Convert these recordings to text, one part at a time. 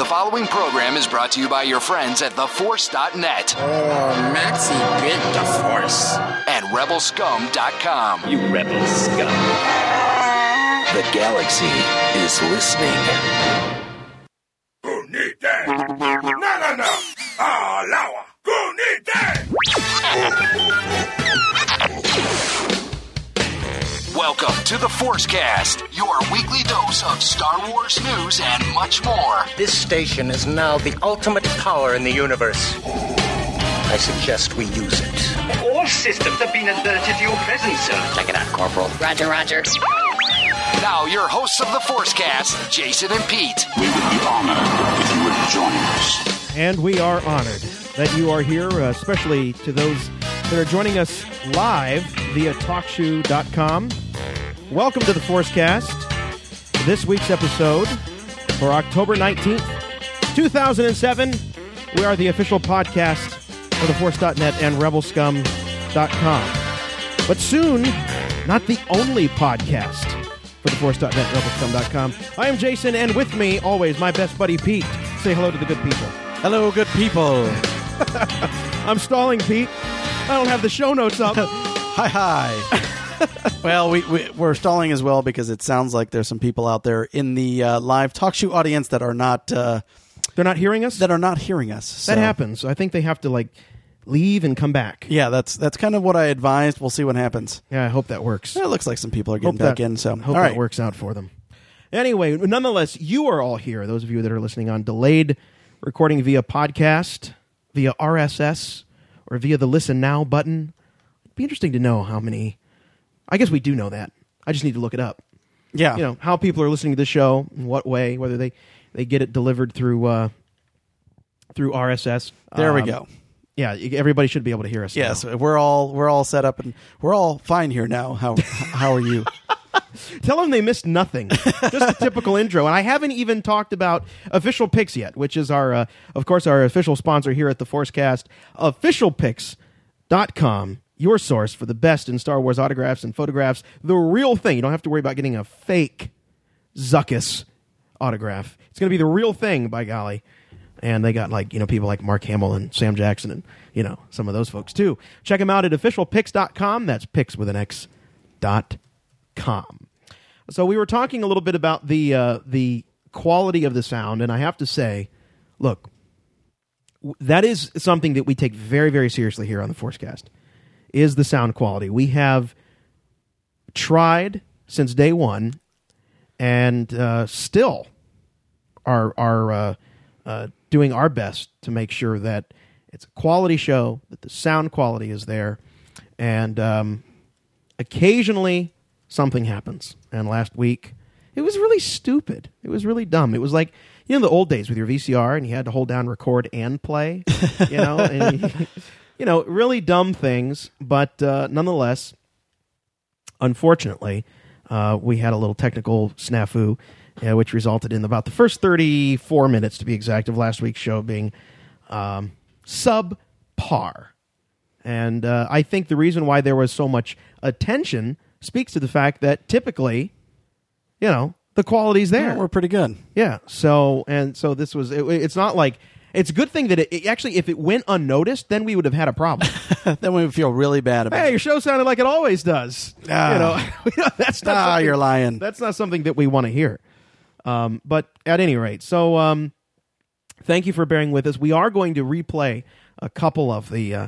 The following program is brought to you by your friends at TheForce.net. Oh, Maxie bit the Force. And RebelScum.com. You rebel scum. The galaxy is listening. Who need that? No. Lawa. Who need that? Welcome to the Forcecast, your weekly dose of Star Wars news and much more. This station is now the ultimate power in the universe. I suggest we use it. All systems have been alerted to your presence, sir. Check it out, Corporal. Roger. Now, your hosts of the Forcecast, Jason and Pete. We would be honored if you would join us. And we are honored that you are here, especially to those that are joining us live via TalkShoe.com. Welcome to the Forcecast. This week's episode for October 19th, 2007. We are the official podcast for TheForce.net and RebelScum.com. But soon, not the only podcast for TheForce.net and RebelScum.com. I am Jason, and with me, always, my best buddy Pete. Say hello to the good people. Hello, good people. I'm stalling, Pete. I don't have the show notes up. Hi. Well, we're stalling as well because it sounds like there's some people out there in the live talk show audience that are not... They're not hearing us? That are not hearing us. So. That happens. I think they have to, leave and come back. Yeah, that's kind of what I advised. We'll see what happens. Yeah, I hope that works. It looks like some people are getting back in. So hope that works out for them. Anyway, nonetheless, you are all here. Those of you that are listening on delayed recording via podcast, via RSS, or via the Listen Now button. It'd be interesting to know how many... I guess we do know that. I just need to look it up. Yeah. How people are listening to the show, in what way, whether they get it delivered through RSS. There we go. Yeah, everybody should be able to hear us. Yes, now. we're all set up and we're all fine here now. How are you? Tell them they missed nothing. Just a typical intro. And I haven't even talked about Official Picks yet, which is our official sponsor here at the Forcecast. OfficialPicks.com, your source for the best in Star Wars autographs and photographs. The real thing. You don't have to worry about getting a fake Zuckuss autograph. It's going to be the real thing, by golly. And they got people like Mark Hamill and Sam Jackson and some of those folks too. Check them out at officialpicks.com. That's picks with an X.com. So we were talking a little bit about the quality of the sound, and I have to say, look, that is something that we take very, very seriously here on the Forcecast, is the sound quality. We have tried since day one, and still are doing our best to make sure that it's a quality show, that the sound quality is there, and occasionally something happens. And last week, it was really stupid. It was really dumb. It was like, the old days with your VCR, and you had to hold down record and play, and really dumb things. But nonetheless, unfortunately, we had a little technical snafu, which resulted in about the first 34 minutes, to be exact, of last week's show being subpar. And I think the reason why there was so much attention speaks to the fact that typically, the quality's there. Yeah, we're pretty good. Yeah. So this was, it's not like, it's a good thing that it actually, if it went unnoticed, then we would have had a problem. Then we would feel really bad about it. Hey, your show sounded like it always does. That's not you're lying. That's not something that we want to hear. But at any rate, so thank you for bearing with us. We are going to replay a couple of the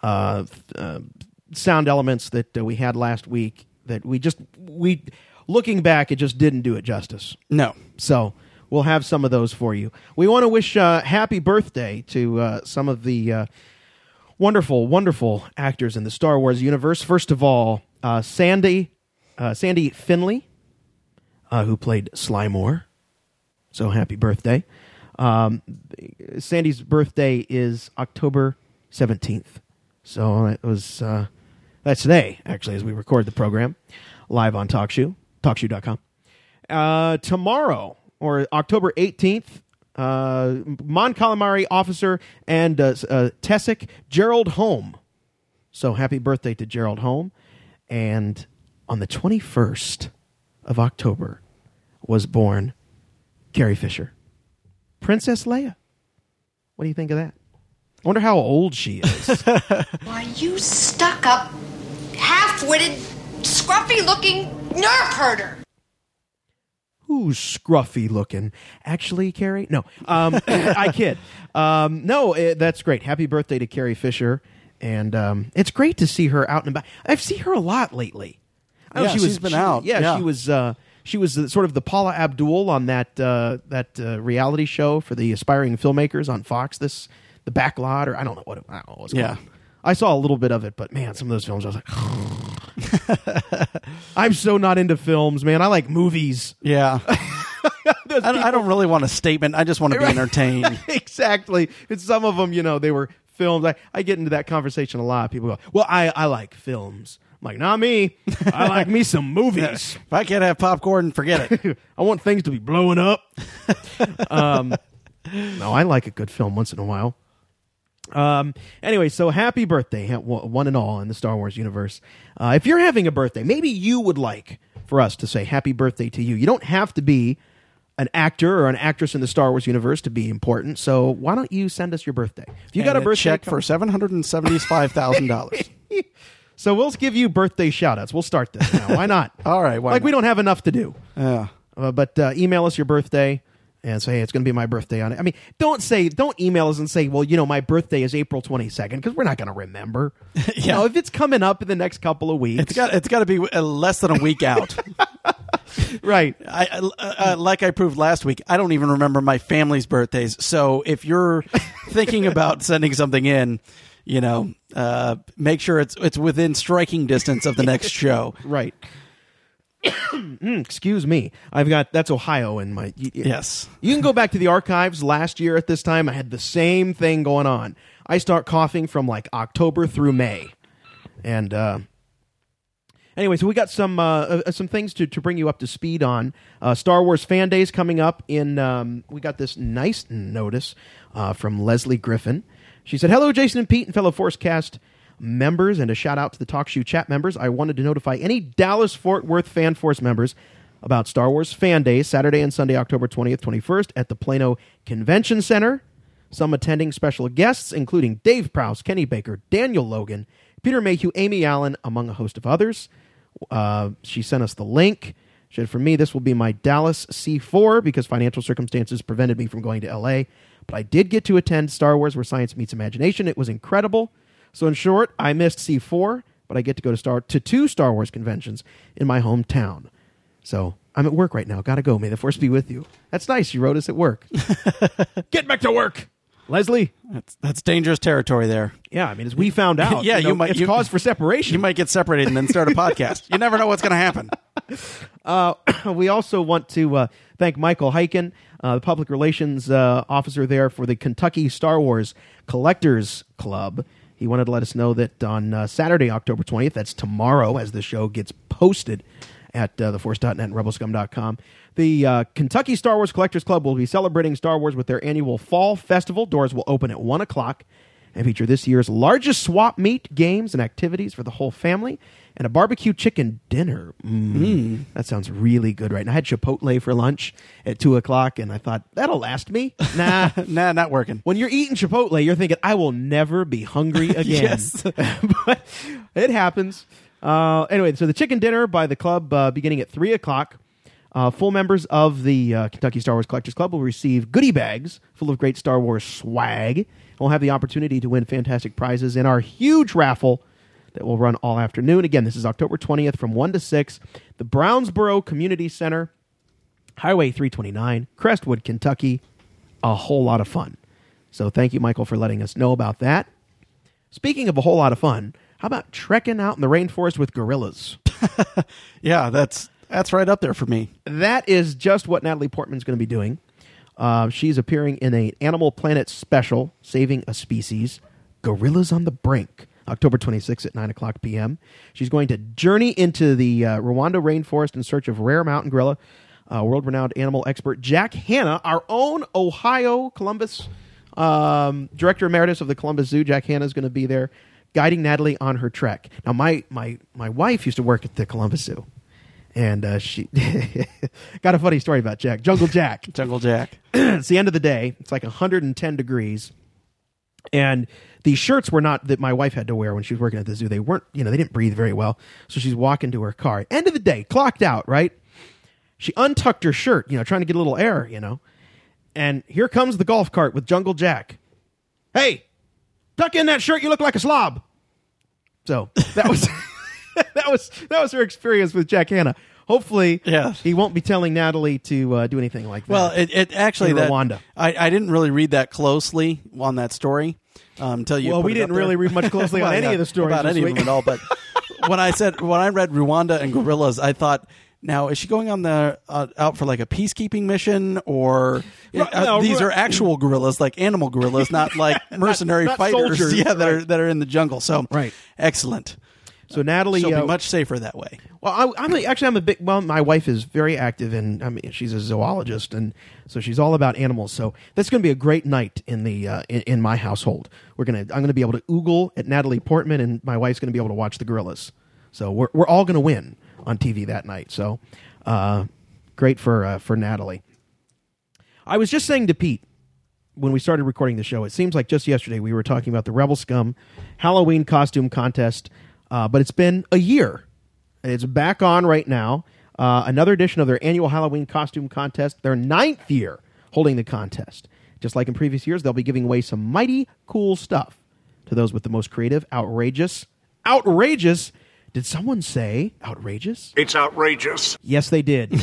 sound elements that we had last week that we looking back, it just didn't do it justice. No. So we'll have some of those for you. We want to wish happy birthday to some of the wonderful, wonderful actors in the Star Wars universe. First of all, Sandy Finley, who played Sly Moore. So happy birthday. Sandy's birthday is October 17th. So it was that's today, actually, as we record the program live on TalkShoe.com. Tomorrow, or October 18th, Mon Calamari officer and Tessic Gerald Home. So happy birthday to Gerald Home. And on the 21st of October was born Carrie Fisher. Princess Leia. What do you think of that? I wonder how old she is. Why, you stuck-up, half-witted, scruffy-looking nerf herder. Who's scruffy looking? Actually, Carrie? No. I kid. No, that's great. Happy birthday to Carrie Fisher. And it's great to see her out and about. I've seen her a lot lately. I know she's been out. Yeah, she was sort of the Paula Abdul on that reality show for the aspiring filmmakers on Fox. The Backlot, or I don't know what it's called. I saw a little bit of it, but man, some of those films I was like, I'm so not into films, man. I like movies. Yeah. I don't really want a statement. I just want to be entertained. Exactly. And some of them, they were films. I get into that conversation a lot. People go, well, I like films. I'm like, not me. I like me some movies. If I can't have popcorn, forget it. I want things to be blowing up. No, I like a good film once in a while. Anyway, so happy birthday, one and all in the Star Wars universe. If you're having a birthday, maybe you would like for us to say happy birthday to you. You don't have to be an actor or an actress in the Star Wars universe to be important. So why don't you send us your birthday? If you got a birthday check for $775,000. So we'll give you birthday shout-outs. We'll start this now. Why not? All right. Why not? We don't have enough to do. Yeah. But email us your birthday and say, hey, it's going to be my birthday on it. I mean, don't email us and say, well, my birthday is April 22nd, because we're not going to remember. Yeah. If it's coming up in the next couple of weeks. It's got to be less than a week out. Right. Like I proved last week, I don't even remember my family's birthdays. So if you're thinking about sending something in, make sure it's within striking distance of the next show. Right. Excuse me. That's Ohio in my... Yes. You can go back to the archives last year at this time. I had the same thing going on. I start coughing from like October through May. And anyway, so we got some things to bring you up to speed on. Star Wars Fan Days coming up in... we got this nice notice from Leslie Griffin. She said, hello, Jason and Pete and fellow Forcecast members, and a shout out to the TalkShoe chat members. I wanted to notify any Dallas-Fort Worth Fan Force members about Star Wars Fan Days, Saturday and Sunday, October 20th, 21st, at the Plano Convention Center. Some attending special guests, including Dave Prowse, Kenny Baker, Daniel Logan, Peter Mayhew, Amy Allen, among a host of others. She sent us the link. She said, for me, this will be my Dallas C4 because financial circumstances prevented me from going to L.A., but I did get to attend Star Wars Where Science Meets Imagination. It was incredible. So in short, I missed C4, but I get to go to two Star Wars conventions in my hometown. So I'm at work right now. Got to go. May the Force be with you. That's nice. You wrote us at work. Get back to work, Leslie. That's dangerous territory there. Yeah, I mean, as we found out, yeah, it's cause for separation. You might get separated and then start a podcast. You never know what's going to happen. We also want to thank Michael Heiken, the public relations officer there for the Kentucky Star Wars Collectors Club. He wanted to let us know that on Saturday, October 20th, that's tomorrow as the show gets posted at theforce.net and rebelscum.com, the Kentucky Star Wars Collectors Club will be celebrating Star Wars with their annual Fall Festival. Doors will open at 1 o'clock and feature this year's largest swap meet, games, and activities for the whole family, and a barbecue chicken dinner. That sounds really good right now. I had Chipotle for lunch at 2 o'clock, and I thought, that'll last me. Nah, not working. When you're eating Chipotle, you're thinking, I will never be hungry again. Yes. But it happens. Anyway, so the chicken dinner by the club beginning at 3 o'clock. Full members of the Kentucky Star Wars Collectors Club will receive goodie bags full of great Star Wars swag. We'll have the opportunity to win fantastic prizes in our huge raffle that will run all afternoon. Again, this is October 20th from 1 to 6. The Brownsboro Community Center, Highway 329, Crestwood, Kentucky. A whole lot of fun. So thank you, Michael, for letting us know about that. Speaking of a whole lot of fun, how about trekking out in the rainforest with gorillas? Yeah, that's right up there for me. That is just what Natalie Portman's going to be doing. She's appearing in an Animal Planet special, Saving a Species, Gorillas on the Brink, October 26th at 9 o'clock p.m. She's going to journey into the Rwanda rainforest in search of rare mountain gorilla. World-renowned animal expert Jack Hanna, our own Ohio Columbus director emeritus of the Columbus Zoo. Jack Hanna is going to be there guiding Natalie on her trek. Now, my wife used to work at the Columbus Zoo. And she got a funny story about Jack. Jungle Jack. Jungle Jack. It's the end of the day. It's like 110 degrees. And these shirts were not that my wife had to wear when she was working at the zoo. They weren't, they didn't breathe very well. So she's walking to her car. End of the day, clocked out, right? She untucked her shirt, trying to get a little air, And here comes the golf cart with Jungle Jack. Hey, tuck in that shirt. You look like a slob. So that was that was her experience with Jack Hanna. Hopefully, he won't be telling Natalie to do anything like that. Well, it actually Rwanda. I didn't really read that closely on that story until you. Well, we didn't really read much closely on any of the stories about this any week. of them at all. But when I read Rwanda and gorillas, I thought, now is she going on the out for like a peacekeeping mission, or these are actual gorillas, like animal gorillas, not like mercenary not fighters? soldiers. Yeah, that are in the jungle. So Right. Excellent. So Natalie, She'll be much safer that way. Well, I'm a big. Well, my wife is very active, and she's a zoologist, and so she's all about animals. So that's going to be a great night in the in my household. I'm going to be able to oogle at Natalie Portman, and my wife's going to be able to watch the gorillas. So we're all going to win on TV that night. So great for Natalie. I was just saying to Pete when we started recording the show, it seems like just yesterday we were talking about the Rebel Scum Halloween costume contest. But it's been a year. It's back on right now. Another edition of their annual Halloween costume contest. Their 9th year holding the contest. Just like in previous years, they'll be giving away some mighty cool stuff to those with the most creative, outrageous. Did someone say outrageous? It's outrageous. Yes, they did.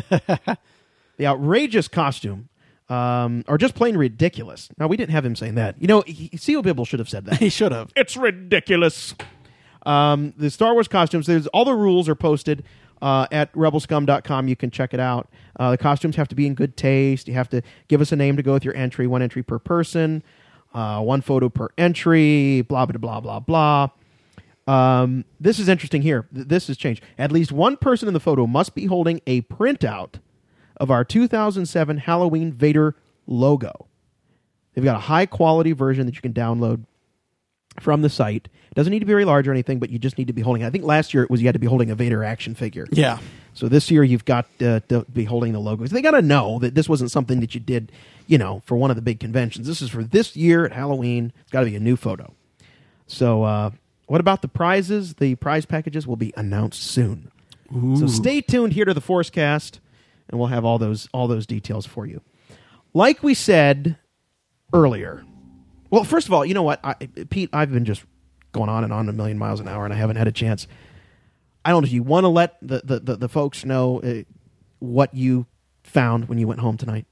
The outrageous costume. Or just plain ridiculous. Now, we didn't have him saying that. C.O. Bibble should have said that. He should have. It's ridiculous. The Star Wars costumes, all the rules are posted at rebelscum.com. You can check it out. The costumes have to be in good taste. You have to give us a name to go with your entry, 1 entry per person, 1 photo per entry, blah, blah, blah, blah, blah. This is interesting here. This has changed. At least one person in the photo must be holding a printout of our 2007 Halloween Vader logo. They've got a high-quality version that you can download from the site. It doesn't need to be very large or anything, but you just need to be holding it. I think last year you had to be holding a Vader action figure. Yeah. So this year you've got to be holding the logos. They got to know that this wasn't something that you did, for one of the big conventions. This is for this year at Halloween. It's got to be a new photo. So what about the prizes? The prize packages will be announced soon. Ooh. So stay tuned here to the Forcecast, and we'll have all those details for you. Like we said earlier. Well, first of all, you know what, Pete, I've been just going on and on a million miles an hour, and I haven't had a chance. I don't know if you want to let the folks know what you found when you went home tonight.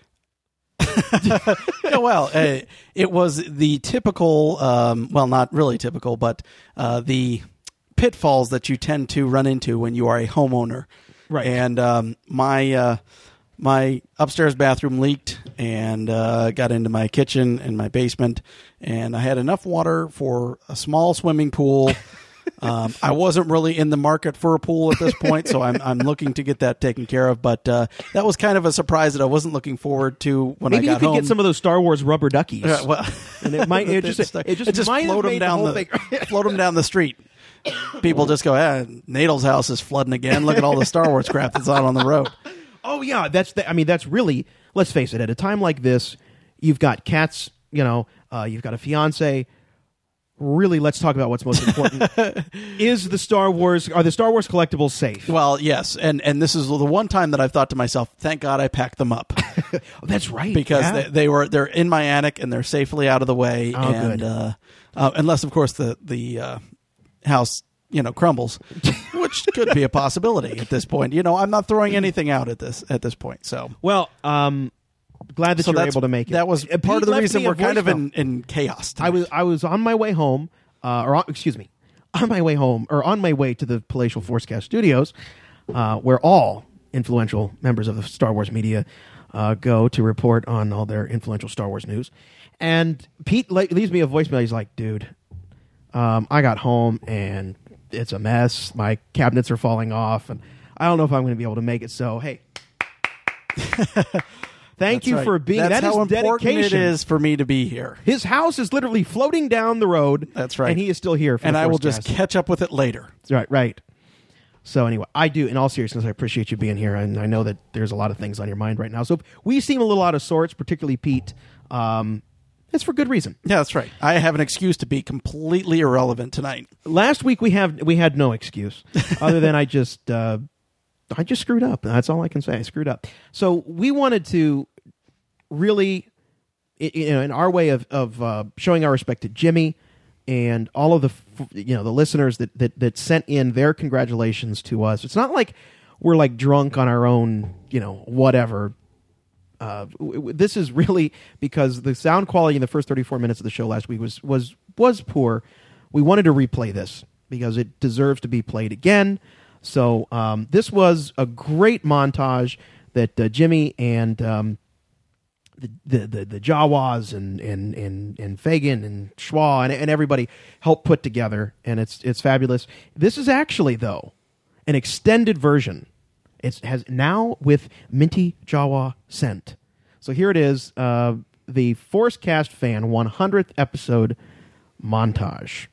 Yeah, well, it was the typical, well, not really typical, but the pitfalls that you tend to run into when you are a homeowner. Right. And my upstairs bathroom leaked and got into my kitchen and my basement, and I had enough water for a small swimming pool. I wasn't really in the market for a pool at this point, so I'm looking to get that taken care of. But that was kind of a surprise that I wasn't looking forward to when I got home. Maybe you could get some of those Star Wars rubber duckies. Well, and it just might float them down float them down the street. People just go, Nadel's house is flooding again. Look at all the Star Wars crap that's out on the road. Oh yeah, that's really. Let's face it. At a time like this, you've got cats. You've got a fiance. Really, let's talk about what's most important. Are the Star Wars collectibles safe? Well, yes, and this is the one time that I've thought to myself, thank God I packed them up. Oh, that's right, because they're in my attic and they're safely out of the way. Oh, and good. Unless, of course, the house crumbles, which could be a possibility at this point. I'm not throwing anything out at this point. So well, glad that you were able to make it. That was part of the reason we're kind of in chaos tonight. I was on my way home, on my way home, or on my way to the Palatial Forcecast Studios, where all influential members of the Star Wars media go to report on all their influential Star Wars news. And Pete leaves me a voicemail. He's like, dude, I got home and it's a mess. My cabinets are falling off, and I don't know if I'm going to be able to make it. So, hey. Thank you for being. That's that how is important dedication. It is for me to be here. His house is literally floating down the road. That's right, and he is still here. For and the I will Forcecast. just catch up with it later. That's right. So anyway, I do, in all seriousness, I appreciate you being here, and I know that there's a lot of things on your mind right now. So if we seem a little out of sorts, particularly Pete, it's for good reason. Yeah, that's right. I have an excuse to be completely irrelevant tonight. Last week we had no excuse other than I just screwed up. That's all I can say. I screwed up. So we wanted to really, in our way of showing our respect to Jimmy and all of the listeners that sent in their congratulations to us. It's not like we're like drunk on our own, whatever. This is really because the sound quality in the first 34 minutes of the show last week was poor. We wanted to replay this because it deserves to be played again. So this was a great montage that Jimmy and the Jawas and Fagin and Schwa and everybody helped put together, and it's fabulous. This is actually, though, an extended version. It has now with Minty Jawa scent. So here it is, the Forcecast Fan 100th episode montage.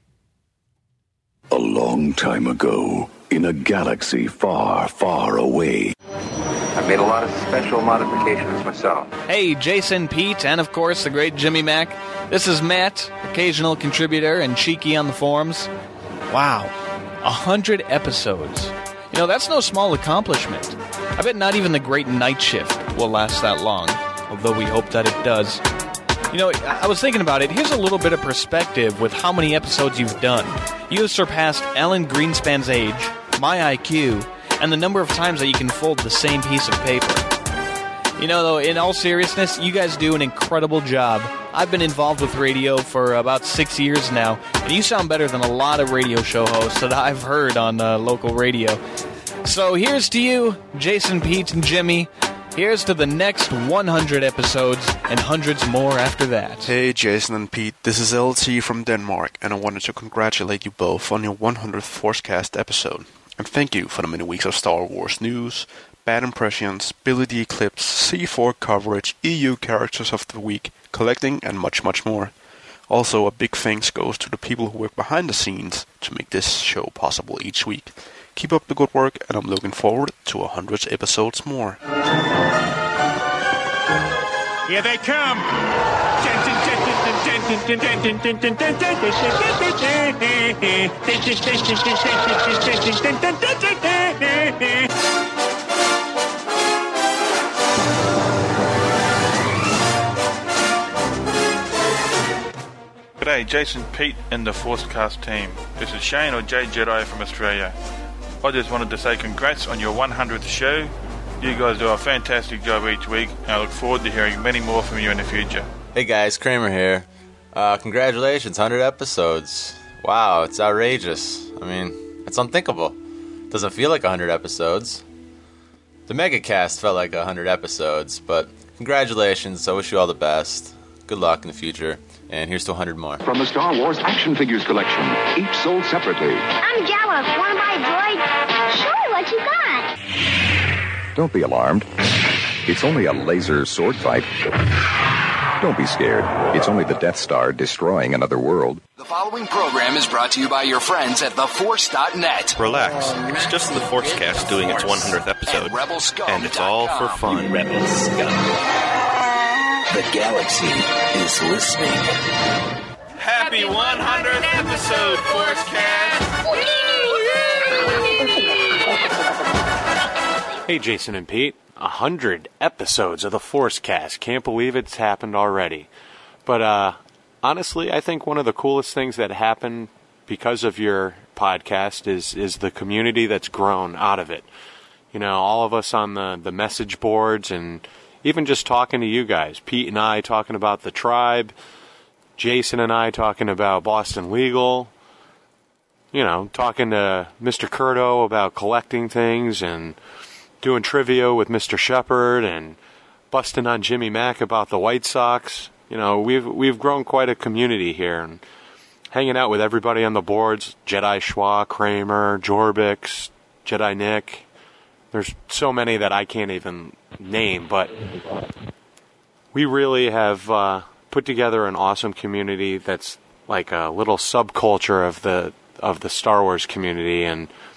A long time ago, in a galaxy far, far away. I've made a lot of special modifications myself. Hey, Jason, Pete, and of course the great Jimmy Mac. This is Matt, occasional contributor and cheeky on the forums. Wow, 100 episodes. That's no small accomplishment. I bet not even the great night shift will last that long, although we hope that it does. I was thinking about it. Here's a little bit of perspective with how many episodes you've done. You have surpassed Alan Greenspan's age, my IQ, and the number of times that you can fold the same piece of paper. Though, in all seriousness, you guys do an incredible job. I've been involved with radio for about 6 years now, and you sound better than a lot of radio show hosts that I've heard on local radio. So here's to you, Jason, Pete, and Jimmy. Here's to the next 100 episodes and hundreds more after that. Hey, Jason and Pete, this is LT from Denmark, and I wanted to congratulate you both on your 100th Forcecast episode. And thank you for the many weeks of Star Wars news, bad impressions, Billy the Eclipse, C4 coverage, EU characters of the week, collecting, and much, much more. Also, a big thanks goes to the people who work behind the scenes to make this show possible each week. Keep up the good work, and I'm looking forward to 100 episodes more. Here they come! G'day, Jason, Pete, and the Forcecast team. This is Shane or J Jedi from Australia. I just wanted to say congrats on your 100th show. You guys do a fantastic job each week, and I look forward to hearing many more from you in the future. Hey guys, Kramer here. Congratulations, 100 episodes. Wow, it's outrageous. I mean, it's unthinkable. Doesn't feel like 100 episodes. The Megacast felt like 100 episodes, but congratulations. I wish you all the best. Good luck in the future. And here's to 100 more. From the Star Wars action figures collection, each sold separately. I'm Jawa. Want to buy a droid? Sure, what you got? Don't be alarmed. It's only a laser sword fight. Don't be scared. It's only the Death Star destroying another world. The following program is brought to you by your friends at TheForce.net. Relax. It's just the Forcecast doing its 100th episode. And it's all for fun. Rebel scum. The galaxy is listening. Happy 100th episode, Forcecast! Hey, Jason and Pete. 100 episodes of the Forcecast. Can't believe it's happened already. But honestly, I think one of the coolest things that happened because of your podcast is the community that's grown out of it. All of us on the message boards and even just talking to you guys. Pete and I talking about the tribe. Jason and I talking about Boston Legal. Talking to Mr. Curto about collecting things and doing trivia with Mr. Shepard and busting on Jimmy Mac about the White Sox. We've grown quite a community here, and hanging out with everybody on the boards, Jedi Schwa, Kramer, Jorbix, Jedi Nick. There's so many that I can't even name, but we really have put together an awesome community that's like a little subculture of the Star Wars community, and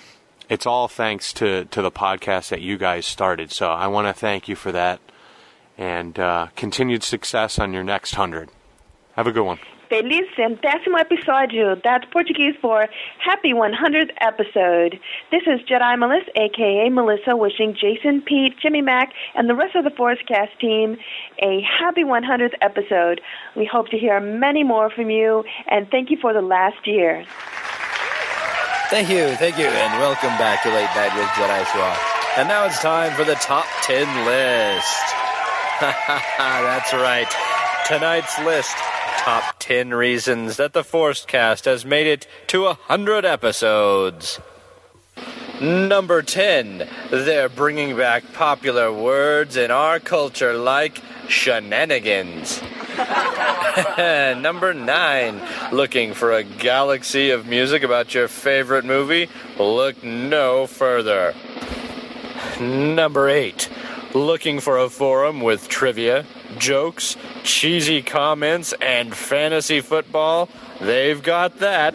it's all thanks to the podcast that you guys started. So I want to thank you for that, and continued success on your next 100. Have a good one. Feliz centésimo episódio. That's Portuguese for happy 100th episode. This is Jedi Melissa, a.k.a. Melissa, wishing Jason, Pete, Jimmy Mac, and the rest of the Forcecast team a happy 100th episode. We hope to hear many more from you, and thank you for the last year. Thank you, and welcome back to Late Night with Jedi Schwa. And now it's time for the Top 10 list. That's right. Tonight's list. Top 10 reasons that the Forcecast has made it to 100 episodes. Number 10. They're bringing back popular words in our culture like shenanigans. Number 9. Looking for a galaxy of music about your favorite movie? Look no further. Number 8. Looking for a forum with trivia, jokes, cheesy comments, and fantasy football? They've got that.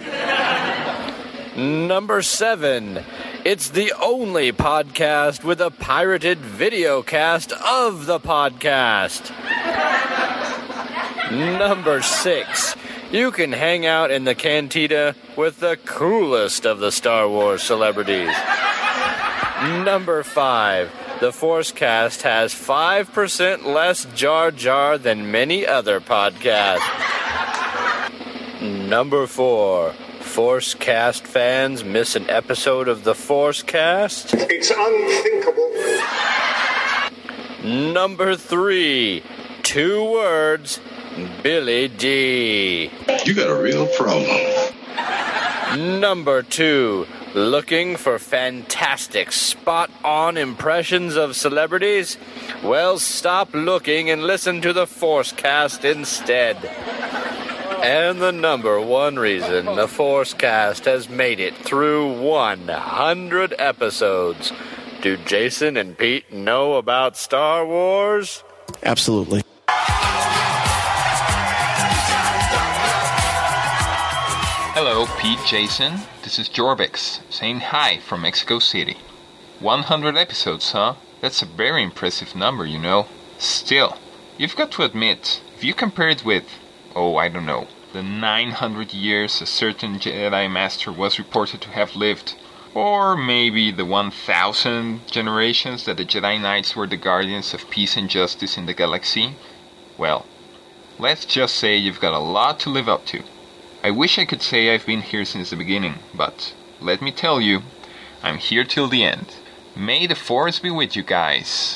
Number 7. It's the only podcast with a pirated video cast of the podcast. Number 6. You can hang out in the cantina with the coolest of the Star Wars celebrities. Number 5. The Forcecast has 5% less Jar Jar than many other podcasts. Number 4. Forcecast fans miss an episode of the Forcecast? It's unthinkable. Number 3. 2 words. Billy D. You got a real problem. Number 2. Looking for fantastic, spot-on impressions of celebrities? Well, stop looking and listen to the Forcecast instead. And the number 1 reason the Forcecast has made it through 100 episodes. Do Jason and Pete know about Star Wars? Absolutely. Hello, Pete, Jason. This is Jorvix, saying hi from Mexico City. 100 episodes, huh? That's a very impressive number, you know. Still, you've got to admit, if you compare it with, I don't know, the 900 years a certain Jedi Master was reported to have lived, or maybe the 1,000 generations that the Jedi Knights were the guardians of peace and justice in the galaxy, well, let's just say you've got a lot to live up to. I wish I could say I've been here since the beginning, but let me tell you, I'm here till the end. May the Force be with you guys.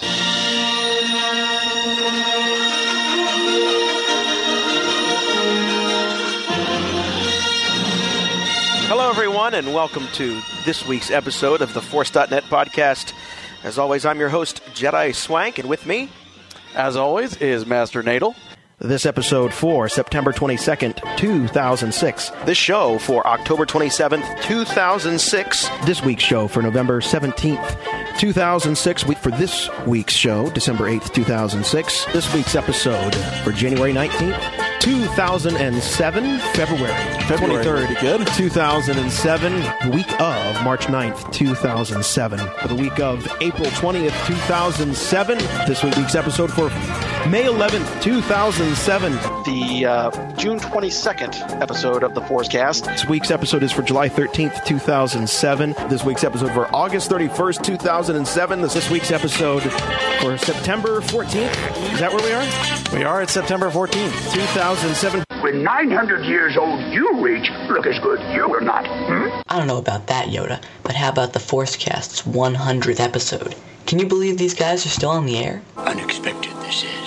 Hello, everyone, and welcome to this week's episode of the Force.net podcast. As always, I'm your host, Jedi Swank, and with me, as always, is Master Nadal. This episode for September 22nd, 2006. This show for October 27th, 2006. This week's show for November 17th, 2006. For this week's show, December 8th, 2006. This week's episode for January 19th, 2007. February 23rd, good. 2007. The week of March 9th, 2007. For the week of April 20th, 2007. This week's episode for May 11th, 2007. The June 22nd episode of the Forcecast. This week's episode is for July 13th, 2007. This week's episode for August 31st, 2007. This week's episode for September 14th. Is that where we are? We are at September 14th, 2007. When 900 years old you reach, look as good you are not. I don't know about that, Yoda, but how about the Forcecast's 100th episode? Can you believe these guys are still on the air? Unexpected this is.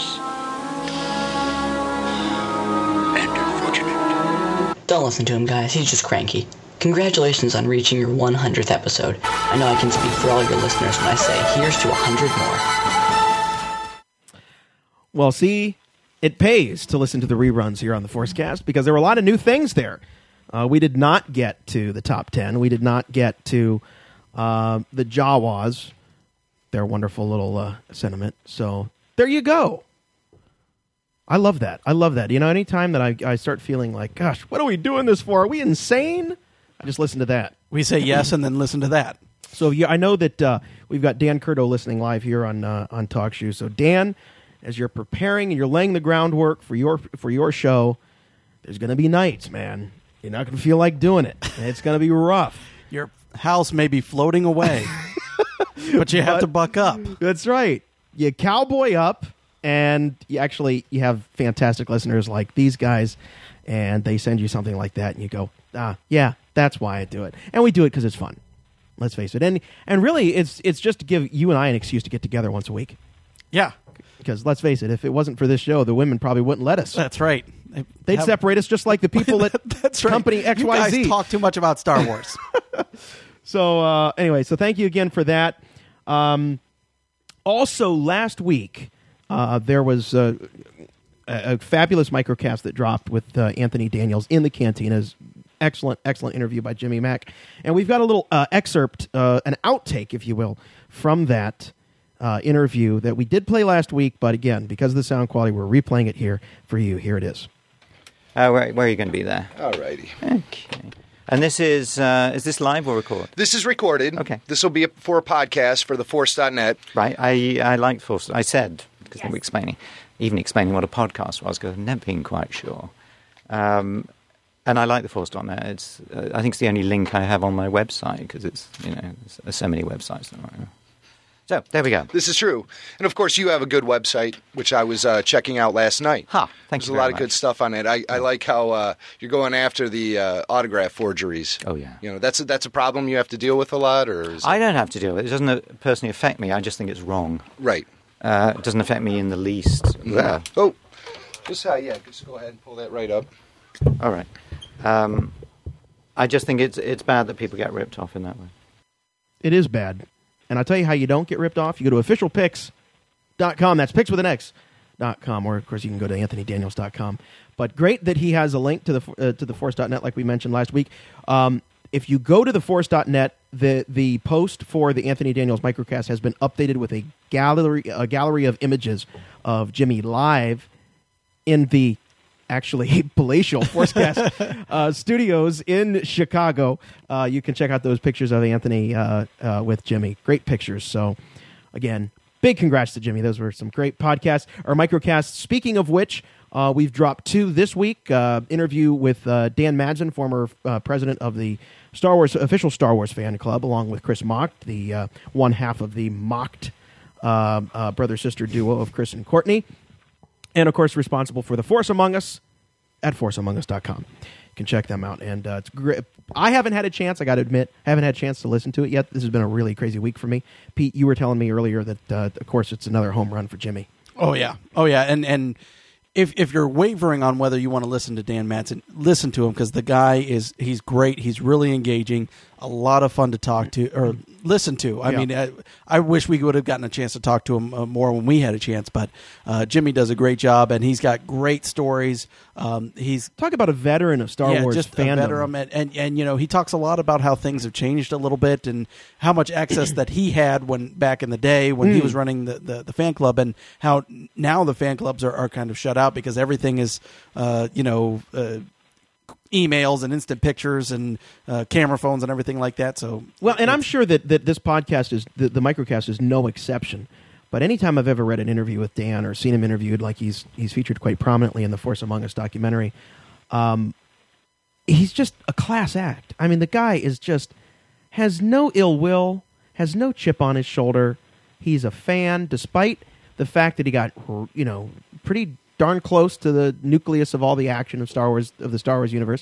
Don't listen to him, guys. He's just cranky. Congratulations on reaching your 100th episode. I know I can speak for all your listeners when I say, here's to 100 more. Well, see, it pays to listen to the reruns here on the Forcecast because there were a lot of new things there. We did not get to the top 10. We did not get to the Jawas, their wonderful little sentiment. So there you go. I love that. You know, anytime that I start feeling like, gosh, what are we doing this for? Are we insane? I just listen to that. We say yes and then listen to that. So I know that we've got Dan Curto listening live here on TalkShoe. So Dan, as you're preparing and you're laying the groundwork for your show, there's going to be nights, man. You're not going to feel like doing it. It's going to be rough. Your house may be floating away, but you have to buck up. That's right. You cowboy up, and you have fantastic listeners like these guys, and they send you something like that, and you go, yeah, that's why I do it. And we do it because it's fun. Let's face it. And really, it's just to give you and I an excuse to get together once a week. Yeah. Because let's face it, if it wasn't for this show, the women probably wouldn't let us. That's right. They'd separate us just like the people at That's right. Company XYZ. You guys talk too much about Star Wars. So anyway, so thank you again for that. Also, last week, there was a fabulous microcast that dropped with Anthony Daniels in the Cantinas. Excellent interview by Jimmy Mack. And we've got a little excerpt, an outtake, if you will, from that interview that we did play last week. But again, because of the sound quality, we're replaying it here for you. Here it is. Where are you going to be there? All righty. Okay. And this is this live or recorded? This is recorded. Okay. This will be for a podcast for theforce.net. Right. I like Force. I said, because they were explaining what a podcast was, because I've never been quite sure. And I like theforce.net. It's I think it's the only link I have on my website, because it's, there's so many websites. So, there we go. This is true. And, of course, you have a good website, which I was checking out last night. Thank There's you a lot very of good much. stuff on it. I like how you're going after the autograph forgeries. Oh, yeah. That's a problem you have to deal with a lot? Or is I don't have to deal with it. It doesn't personally affect me. I just think it's wrong. Right. It doesn't affect me in the least. Yeah. Just go ahead and pull that right up. All right. I just think it's bad that people get ripped off in that way. It is bad. And I'll tell you how you don't get ripped off. You go to officialpics.com. That's pics with an X.com. Or, of course, you can go to anthonydaniels.com. But great that he has a link to theforce.net, like we mentioned last week. If you go to theforce.net, the post for the Anthony Daniels microcast has been updated with a gallery of images of Jimmy live in the actually palatial Forcecast studios in Chicago. You can check out those pictures of Anthony with Jimmy. Great pictures. So, again, big congrats to Jimmy. Those were some great podcasts or microcasts. Speaking of which, we've dropped 2 this week. Interview with Dan Madsen, former president of the official Star Wars fan club, along with Chris Mocked, the one half of the Mocked brother-sister duo of Chris and Courtney. And, of course, responsible for The Force Among Us at forceamongus.com. You can check them out. And it's great. I haven't had a chance, I got to admit, to listen to it yet. This has been a really crazy week for me. Pete, you were telling me earlier that, of course, it's another home run for Jimmy. Oh, yeah. And if you're wavering on whether you want to listen to Dan Madsen, listen to him, because the guy he's great. He's really engaging. A lot of fun to talk to or listen to. I mean, I wish we would have gotten a chance to talk to him more when we had a chance, but Jimmy does a great job, and he's got great stories. He's talk about a veteran of Star Wars just fandom. A veteran, and he talks a lot about how things have changed a little bit and how much access that he had when back in the day when he was running the fan club, and how now the fan clubs are kind of shut out because everything is emails and instant pictures and camera phones and everything like that. So and I'm sure that this podcast is the microcast is no exception. But anytime I've ever read an interview with Dan or seen him interviewed, like he's featured quite prominently in the Force Among Us documentary, he's just a class act. I mean, the guy has no ill will, has no chip on his shoulder. He's a fan, despite the fact that he got pretty darn close to the nucleus of all the action of Star Wars, of the Star Wars universe,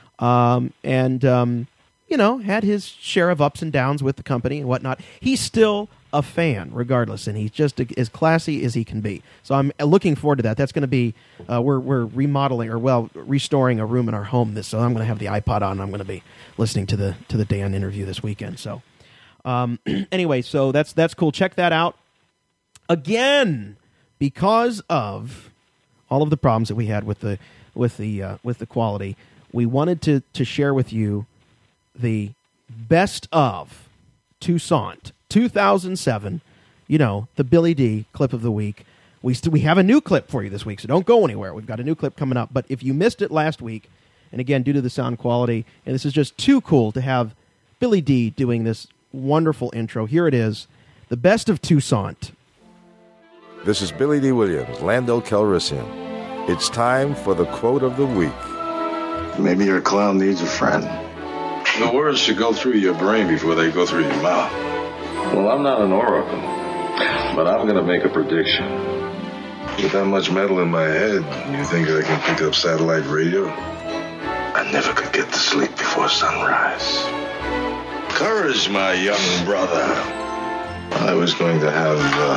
had his share of ups and downs with the company and whatnot. He's still a fan, regardless, and he's just as classy as he can be. So I'm looking forward to that. That's going to be we're remodeling restoring a room in our home. So I'm going to have the iPod on. And I'm going to be listening to the Dan interview this weekend. So anyway, so that's cool. Check that out. Again, because of all of the problems that we had with the quality, we wanted to share with you the best of Toussaint 2007. The Billy D clip of the week. We have a new clip for you this week, so don't go anywhere. We've got a new clip coming up. But if you missed it last week, and again due to the sound quality, and this is just too cool to have Billy D doing this wonderful intro. Here it is, the best of Toussaint. This is Billy D. Williams, Lando Calrissian. It's time for the quote of the week. Maybe your clown needs a friend. The words should go through your brain before they go through your mouth. Well, I'm not an oracle, but I'm going to make a prediction. With that much metal in my head, you think I can pick up satellite radio? I never could get to sleep before sunrise. Courage, my young brother. I was going to have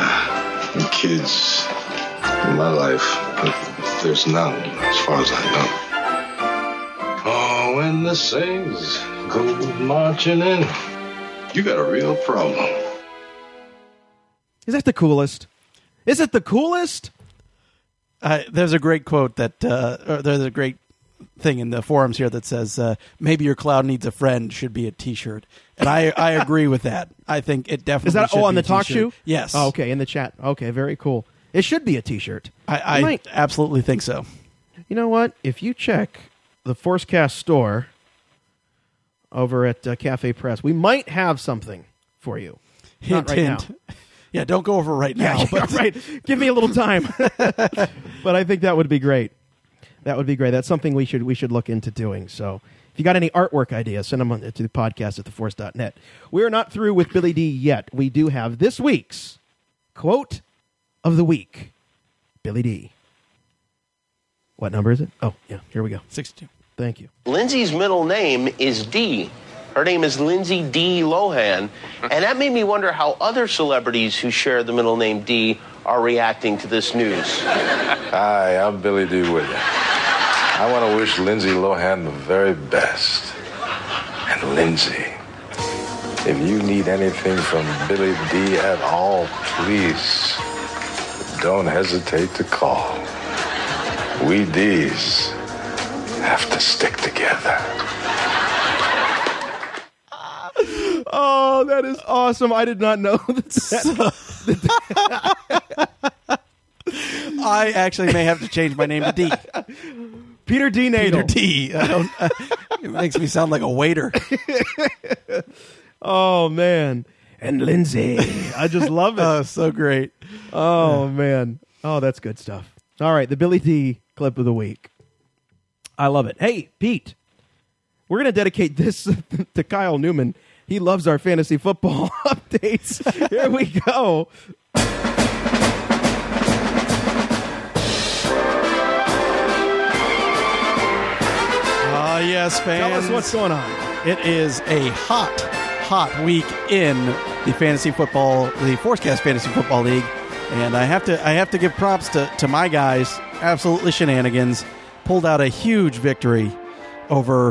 kids in my life, but there's none, as far as I know. Oh, when the saints go marching in, you got a real problem. Is that the coolest? Is it the coolest? There's a great quote that, or there's a great thing in the forums here that says, maybe your cloud needs a friend should be a t-shirt. And I agree with that. I think it definitely Is that should on be the a talk t-shirt. shoe? Yes. Oh, okay, in the chat. Okay, very cool. It should be a t-shirt. I absolutely think so. You know what? If you check the Forcecast store over at Cafe Press, we might have something for you. Hint, Not right hint. now. Yeah, don't go over right now. Yeah, but right. Give me a little time. But I think that would be great. That would be great. That's something we should look into doing. So if you got any artwork ideas, send them to the podcast at theforce.net. We're not through with Billy D yet. We do have this week's quote of the week. Billy D. What number is it? Oh, yeah, here we go. 62. Thank you. Lindsay's middle name is D. Her name is Lindsay D. Lohan, and that made me wonder how other celebrities who share the middle name D are reacting to this news. Hi, I'm Billy D. Williams. I want to wish Lindsay Lohan the very best. And Lindsay, if you need anything from Billy D at all, please don't hesitate to call. We D's have to stick together. Oh, that is awesome. I did not know that. I actually may have to change my name to D. Peter D. Nadel. Peter D. It makes me sound like a waiter. Oh, man. And Lindsay. I just love it. Oh, so great. Oh, man. Oh, that's good stuff. All right, the Billy D. clip of the week. I love it. Hey, Pete, we're going to dedicate this to Kyle Newman. He loves our fantasy football updates. Here we go. Yes, fans. Tell us what's going on. It is a hot week in the fantasy football, the Forcecast Fantasy Football League, and I have to give props to my guys. Absolutely shenanigans. Pulled out a huge victory over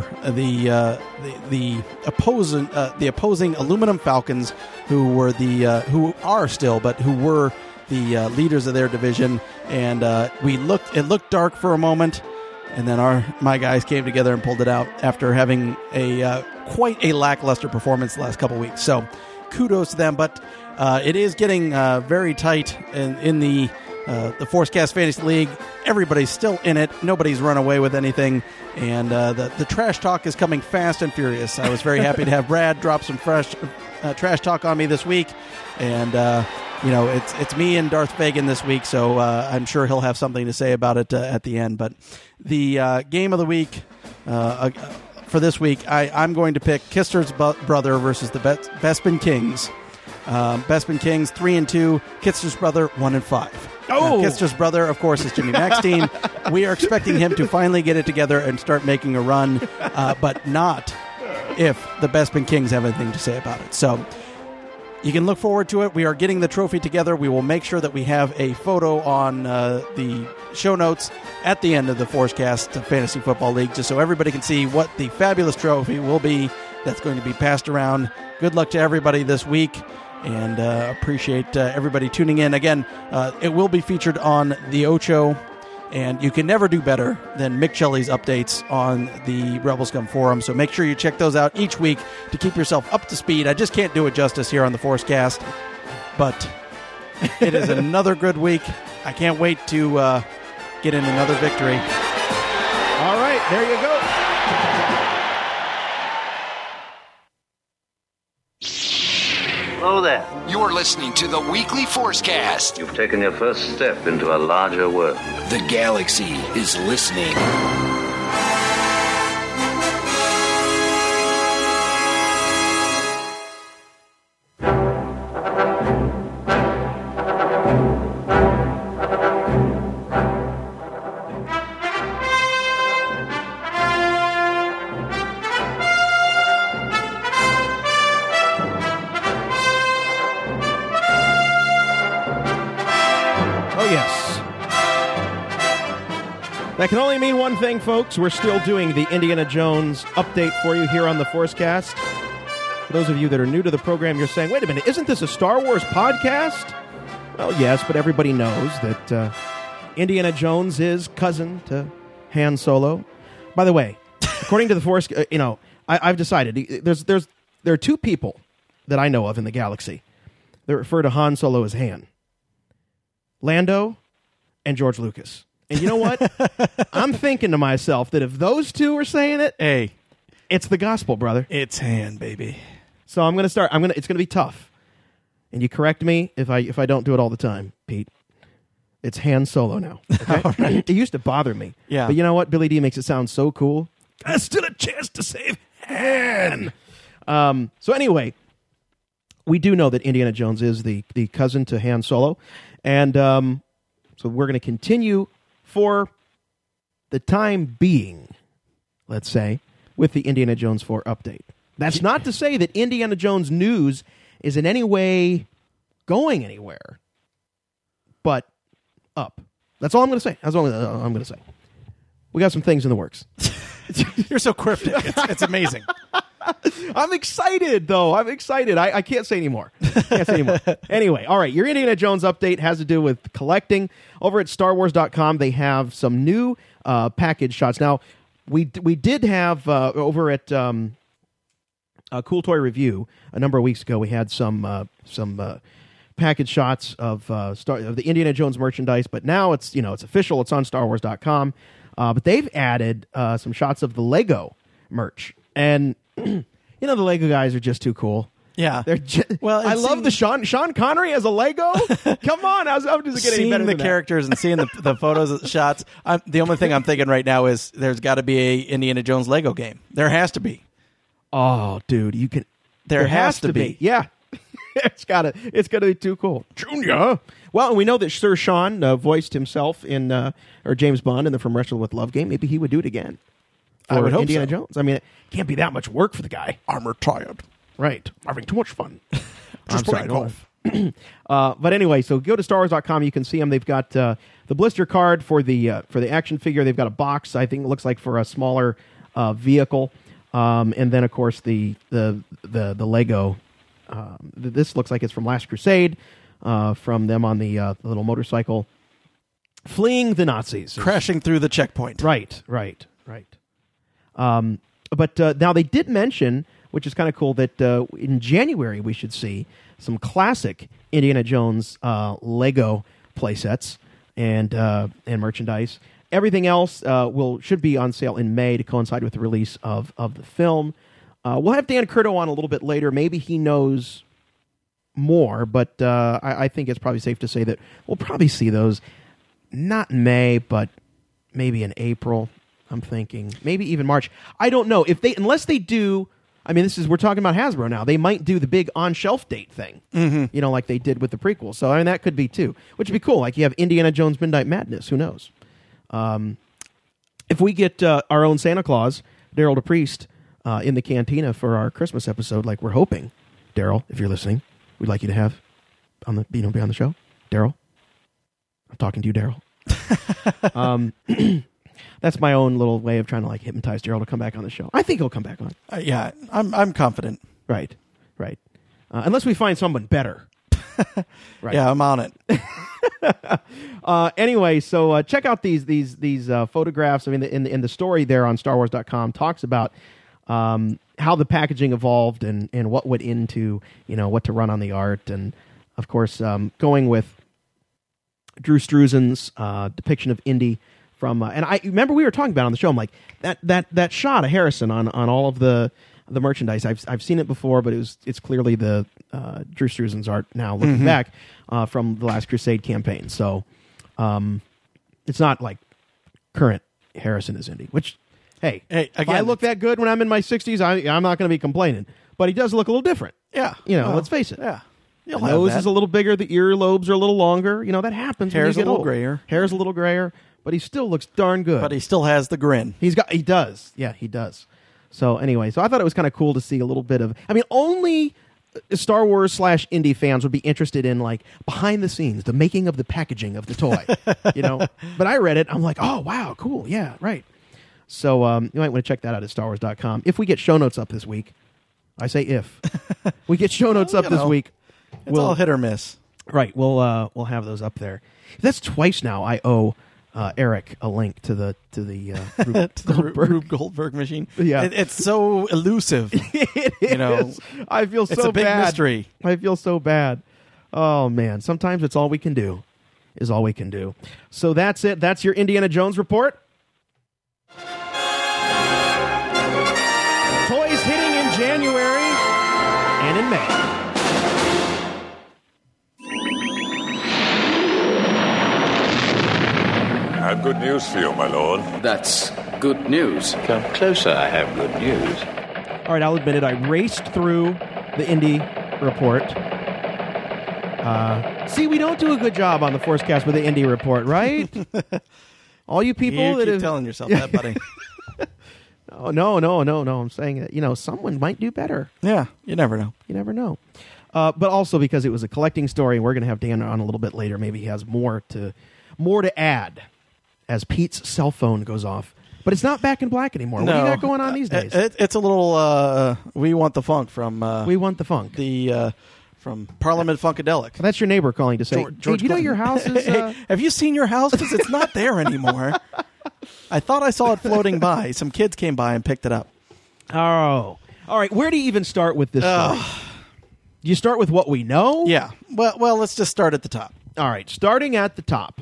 the opposing Aluminum Falcons, who were who are still, but who were the leaders of their division. And it looked dark for a moment. And then my guys came together and pulled it out after having quite a lackluster performance the last couple weeks. So kudos to them. But it is getting very tight in the Forcecast Fantasy League. Everybody's still in it. Nobody's run away with anything. And the trash talk is coming fast and furious. I was very happy to have Brad drop some fresh trash talk on me this week. And it's me and Darth Vagan this week, so I'm sure he'll have something to say about it at the end. But the game of the week for this week, I'm going to pick Kister's brother versus the Bespin Kings. Bespin Kings 3-2, Kister's brother 1-5. Oh, Kister's brother, of course, is Jimmy Mack's team. We are expecting him to finally get it together and start making a run, but not if the Bespin Kings have anything to say about it. So you can look forward to it. We are getting the trophy together. We will make sure that we have a photo on the show notes at the end of the Forcecast Fantasy Football League, just so everybody can see what the fabulous trophy will be that's going to be passed around. Good luck to everybody this week, and appreciate everybody tuning in. Again, it will be featured on the Ocho, and you can never do better than Mick Shelley's updates on the Rebel Scum forum. So make sure you check those out each week to keep yourself up to speed. I just can't do it justice here on the Forcecast, but it is another good week. I can't wait to get in another victory. All right, there you go. Hello there. You're listening to the Weekly Forcecast. You've taken your first step into a larger world. The galaxy is listening. That can only mean one thing, folks. We're still doing the Indiana Jones update for you here on the Forcecast. For those of you that are new to the program, you're saying, wait a minute, isn't this a Star Wars podcast? Well, yes, but everybody knows that Indiana Jones is cousin to Han Solo. By the way, according to the Force, I've decided there are two people that I know of in the galaxy that refer to Han Solo as Han. Lando and George Lucas. And you know what? I'm thinking to myself that if those two are saying it, hey, it's the gospel, brother. It's Han, baby. So I'm going to start. It's going to be tough. And you correct me if I don't do it all the time, Pete. It's Han Solo now. Okay? Right. It used to bother me. Yeah. But you know what? Billy D makes it sound so cool. There's still a chance to save Han. So anyway, we do know that Indiana Jones is the cousin to Han Solo. And so we're going to continue for the time being, let's say, with the Indiana Jones 4 update. That's not to say that Indiana Jones news is in any way going anywhere, but up. That's all I'm going to say. That's all I'm going to say. We got some things in the works. You're so cryptic. It's amazing. I'm excited, though. I'm excited. I can't say anymore. Anyway, all right. Your Indiana Jones update has to do with collecting. Over at StarWars.com, they have some new package shots. Now, we did have over at Cool Toy Review a number of weeks ago. We had some package shots of the Indiana Jones merchandise, but now it's official. It's on StarWars.com. But they've added some shots of the Lego merch, and the Lego guys are just too cool. Yeah, they're I love the Sean Connery as a Lego. Come on, how does it get any better than the characters and seeing the photos, the shots. The only thing I'm thinking right now is there's got to be a Indiana Jones Lego game. There has to be. Oh, dude, you can. There has to be. Yeah, it's gonna be too cool, Junior. Well, and we know that Sir Sean voiced himself in or James Bond in the From Russia with Love game. Maybe he would do it again. I would hope Indiana so. Jones. I mean, it can't be that much work for the guy. I'm retired. Right. Having too much fun. Just playing golf. But anyway, so go to StarWars.com. You can see them. They've got the blister card for the action figure. They've got a box, I think it looks like, for a smaller vehicle. And then, of course, the Lego. This looks like it's from Last Crusade, from them on the little motorcycle fleeing the Nazis. Crashing through the checkpoint. Right. But now they did mention, which is kind of cool, that in January we should see some classic Indiana Jones Lego playsets and merchandise. Everything else should be on sale in May to coincide with the release of the film. We'll have Dan Curto on a little bit later. Maybe he knows more, but I think it's probably safe to say that we'll probably see those not in May, but maybe in April. I'm thinking maybe even March. I don't know unless they do. I mean, we're talking about Hasbro now. They might do the big on-shelf date thing, like they did with the prequel. So I mean, that could be too, which would be cool. Like you have Indiana Jones Midnight Madness. Who knows? If we get our own Santa Claus, Daryl DePriest, in the cantina for our Christmas episode, like we're hoping, Daryl, if you're listening, we'd like you to have be on the show. Daryl, I'm talking to you, Daryl. That's my own little way of trying to hypnotize Daryl to come back on the show. I think he'll come back on. Yeah, I'm confident. Right. Unless we find someone better. Right. Yeah, I'm on it. Anyway, so check out these photographs. I mean, in the story there on StarWars.com talks about how the packaging evolved and what went into what to run on the art, and of course going with Drew Struzan's depiction of Indy. From and I remember we were talking about it on the show. I'm like that shot of Harrison on all of the the merchandise. I've seen it before, but it's clearly the Drew Struzan's art now looking back from the Last Crusade campaign. So it's not like current Harrison is Indy, which, hey again, if I look that good when I'm in my 60s, I'm not going to be complaining. But he does look a little different. Yeah. Let's face it. Yeah. The nose is a little bigger. The earlobes are a little longer. That happens when you Hair's get a little old. grayer. Hair's a little grayer, but he still looks darn good. But he still has the grin. He does. Yeah, he does. So anyway, I thought it was kind of cool to see a little bit of. I mean, only Star Wars / Indy fans would be interested in like behind the scenes, the making of the packaging of the toy. But I read it. I'm like, oh wow, cool. Yeah, right. So you might want to check that out at StarWars.com. If we get show notes up this week, I say if we get show notes up this week, it's all hit or miss. Right. We'll have those up there. That's twice now. I owe Eric a link to the Rube Goldberg machine. Yeah, it's so elusive. It is. I feel so it's a big bad. mystery. I feel so bad. Oh man, sometimes it's all we can do. Is all we can do. So that's it. That's your Indiana Jones report. Toys hitting in January and in May. I have good news for you, my lord. That's good news. Come closer, I have good news. All right, I'll admit it. I raced through the Indy report. See, we don't do a good job on the Forcecast with the Indy report, right? All you people you that keep have telling yourself that, buddy. No. I'm saying that, someone might do better. Yeah, you never know. You never know. But also because it was a collecting story, and we're going to have Dan on a little bit later. Maybe he has more to add as Pete's cell phone goes off. But it's not Back in Black anymore. What do you got going on these days? It's a little We Want the Funk from... We Want the Funk. From Parliament Funkadelic. That's your neighbor calling to say, George hey, do you know your house is... Hey, have you seen your house? Because it's not there anymore. I thought I saw it floating by. Some kids came by and picked it up. Oh. All right, where do you even start with this story? Do you start with what we know? Yeah. Well, let's just start at the top. All right, starting at the top.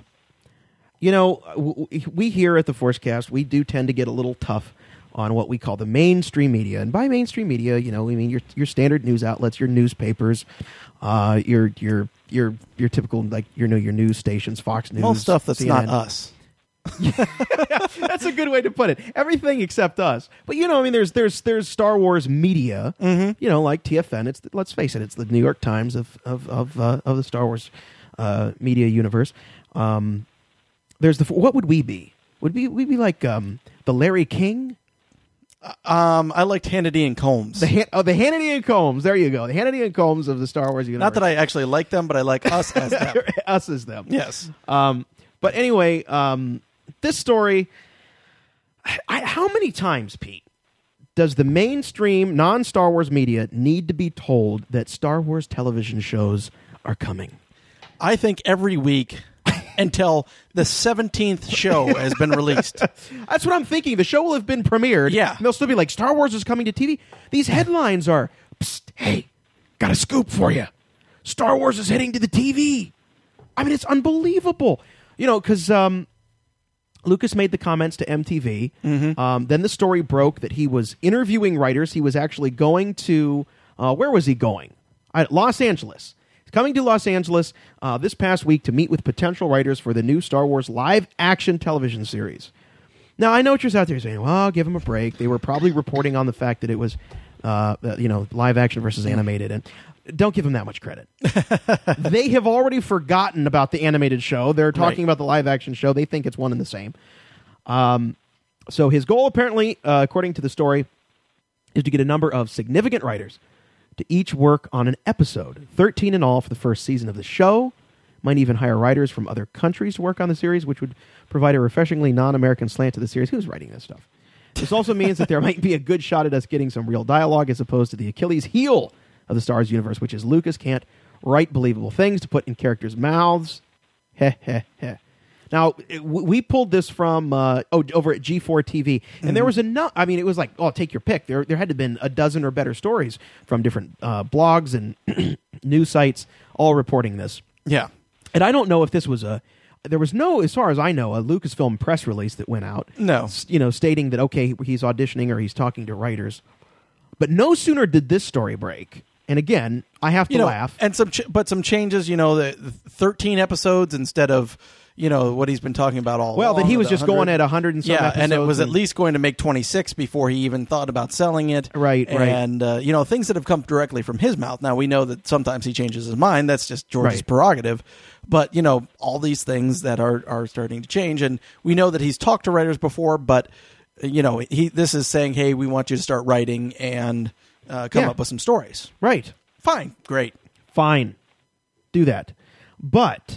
We here at the Forcecast, we do tend to get a little tough on what we call the mainstream media. And by mainstream media, we mean your standard news outlets, your newspapers, your typical, like, your news stations, Fox News, most stuff that's CNN. not us. That's a good way to put it. Everything except us. But there's Star Wars media. Mm-hmm. Like TFN. Let's face it, it's the New York Times of the Star Wars media universe. There's what would we be? Would we be like the Larry King? I liked Hannity and Combs. The Hannity and Combs. There you go. The Hannity and Combs of the Star Wars universe. Not that I actually like them, but I like us as them. Us as them. Yes. But anyway, this story. How many times, Pete, does the mainstream non-Star Wars media need to be told that Star Wars television shows are coming? I think every week until the 17th show has been released. That's what I'm thinking. The show will have been premiered. Yeah. And they'll still be like, Star Wars is coming to TV. These headlines are, psst, hey, got a scoop for you. Star Wars is heading to the TV. I mean, it's unbelievable. Because Lucas made the comments to MTV. Mm-hmm. Then the story broke that he was interviewing writers. He was actually going to, where was he going? Los Angeles. Coming to Los Angeles this past week to meet with potential writers for the new Star Wars live-action television series. Now, I know what you're out there saying, well, give them a break. They were probably reporting on the fact that it was, live-action versus animated, and don't give them that much credit. They have already forgotten about the animated show. They're talking about the live-action show. They think it's one and the same. So his goal, apparently, according to the story, is to get a number of significant writers to each work on an episode, 13 in all for the first season of the show. Might even hire writers from other countries to work on the series, which would provide a refreshingly non-American slant to the series. Who's writing this stuff? This also means that there might be a good shot at us getting some real dialogue as opposed to the Achilles heel of the Star Wars universe, which is Lucas can't write believable things to put in characters' mouths. Heh, heh, heh. Now, we pulled this from over at G4 TV, and there was enough. I mean, it was like, take your pick. There had to have been a dozen or better stories from different blogs and news sites all reporting this. Yeah. And I don't know if this was there was no, as far as I know, a Lucasfilm press release that went out. No. Stating that, okay, he's auditioning or he's talking to writers. But no sooner did this story break, and again, I have to laugh. And some changes. The 13 episodes instead of what he's been talking about all. Well, along that he was with just going at 100 and some episodes. and it was at least going to make 26 before he even thought about selling it. Right. And things that have come directly from his mouth. Now we know that sometimes he changes his mind. That's just George's prerogative. But all these things that are starting to change, and we know that he's talked to writers before, but. This is saying, hey, we want you to start writing and come up with some stories. Right. Fine. Great. Fine. Do that. But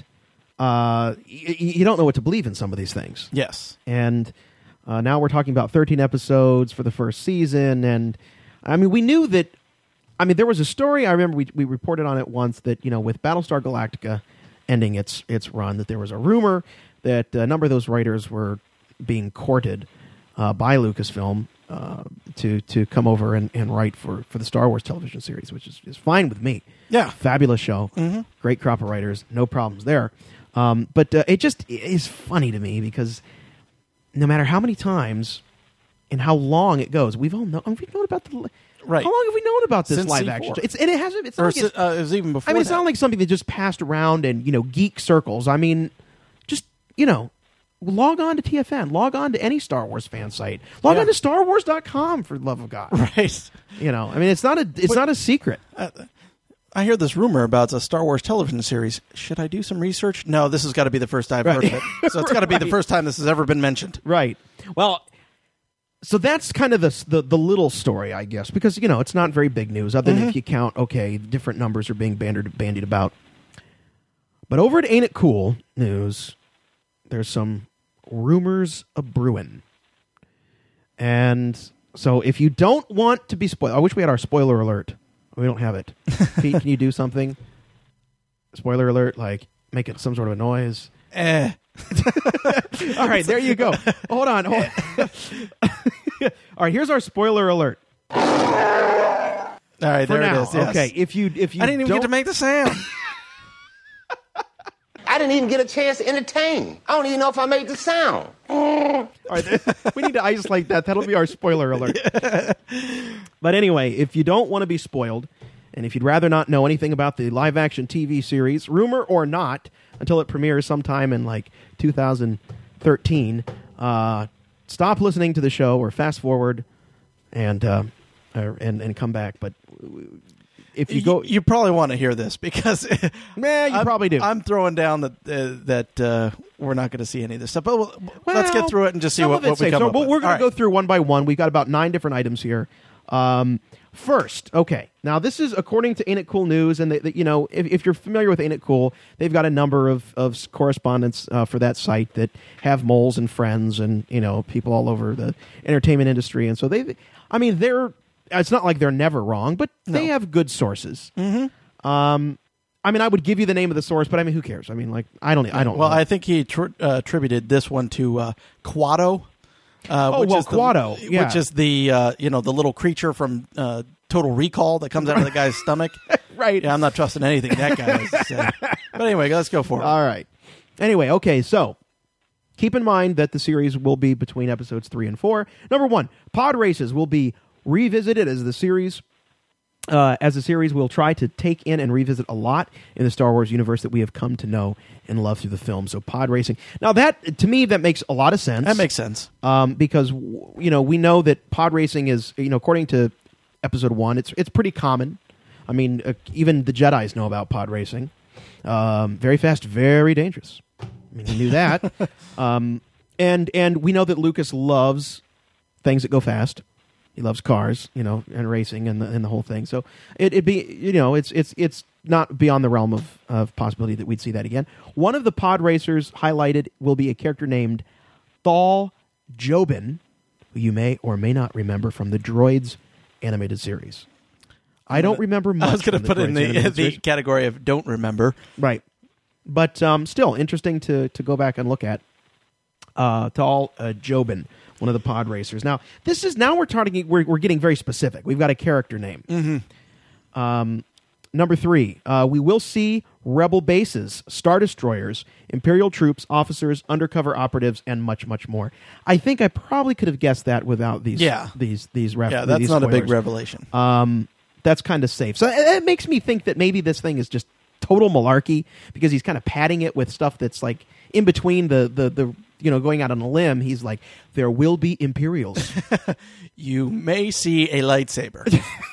you don't know what to believe in some of these things. Yes. And now we're talking about 13 episodes for the first season. And, we knew that... there was a story, I remember we reported on it once, that, with Battlestar Galactica ending its run, that there was a rumor that a number of those writers were being courted by Lucasfilm to come over and write for the Star Wars television series, which is fine with me. Yeah. Fabulous show. Mm-hmm. Great crop of writers. No problems there. But it just is funny to me because no matter how many times and how long it goes, we've known about the... Right. How long have we known about this Since live C4. action? It's not like it was even before it's not like something that just passed around in, geek circles. Just, log on to TFN. Log on to any Star Wars fan site. Log on to StarWars.com, for the love of God. Right. It's not a secret. I hear this rumor about a Star Wars television series. Should I do some research? No, this has got to be the first I've heard of it. So it's got to be the first time this has ever been mentioned. Right. Well, so that's kind of the little story, I guess, because, it's not very big news, other than if you count, different numbers are being bandied about. But over at Ain't It Cool News, there's some rumors a-brewing. And so if you don't want to be spoiled... I wish we had our spoiler alert. We don't have it. Pete, can you do something? Spoiler alert, like make it some sort of a noise. All right, there you go. Hold on. All right, here's our spoiler alert. All right, there now. it is. Yes. Okay, if you I didn't even get to make the sound. I didn't even get a chance to entertain. I don't even know if I made the sound. All right, we need to isolate that. That'll be our spoiler alert. But anyway, if you don't want to be spoiled, and if you'd rather not know anything about the live-action TV series, rumor or not, until it premieres sometime in 2013, stop listening to the show or fast forward and come back. But if you go, you probably want to hear this because you probably do. I'm throwing down that we're not going to see any of this stuff. But let's get through it and just see what we come up with. We're going to go through one by one. We've got about 9 different items here. First, now this is according to Ain't It Cool News, and if you're familiar with Ain't It Cool, they've got a number of correspondents for that site that have moles and friends and people all over the entertainment industry, and so they're. It's not like they're never wrong, but they have good sources. Mm-hmm. I would give you the name of the source, but who cares? I don't. Well, I think he attributed this one to Quado. Quado, which is the the little creature from Total Recall that comes out of the guy's stomach. Right. Yeah, I'm not trusting anything that guy has to say. But anyway, let's go for it. All right. Anyway, okay, so keep in mind that the series will be between episodes 3 and 4. Number 1, pod races will be revisited as the series. We'll try to take in and revisit a lot in the Star Wars universe that we have come to know and love through the film. So pod racing. Now that, to me, that makes a lot of sense. That makes sense. Because, we know that pod racing is, according to episode 1, it's pretty common. Even the Jedis know about pod racing. Very fast, very dangerous. You knew that. And we know that Lucas loves things that go fast. He loves cars, and racing and the whole thing. So it'd be, it's not beyond the realm of possibility that we'd see that again. One of the pod racers highlighted will be a character named Thal Jobin, who you may or may not remember from the Droids animated series. I don't remember much. I was going to put in the category of don't remember. Right. But still, interesting to go back and look at. Thal Jobin, one of the pod racers. Now, we're getting very specific. We've got a character name. Mm-hmm. Number 3, we will see rebel bases, Star Destroyers, Imperial troops, officers, undercover operatives, and much, much more. I think I probably could have guessed that without these these that's these not a big spoilers. revelation. That's kind of safe. So it makes me think that maybe this thing is just total malarkey because he's kind of padding it with stuff that's like in between the going out on a limb. He's like, there will be Imperials. You may see a lightsaber.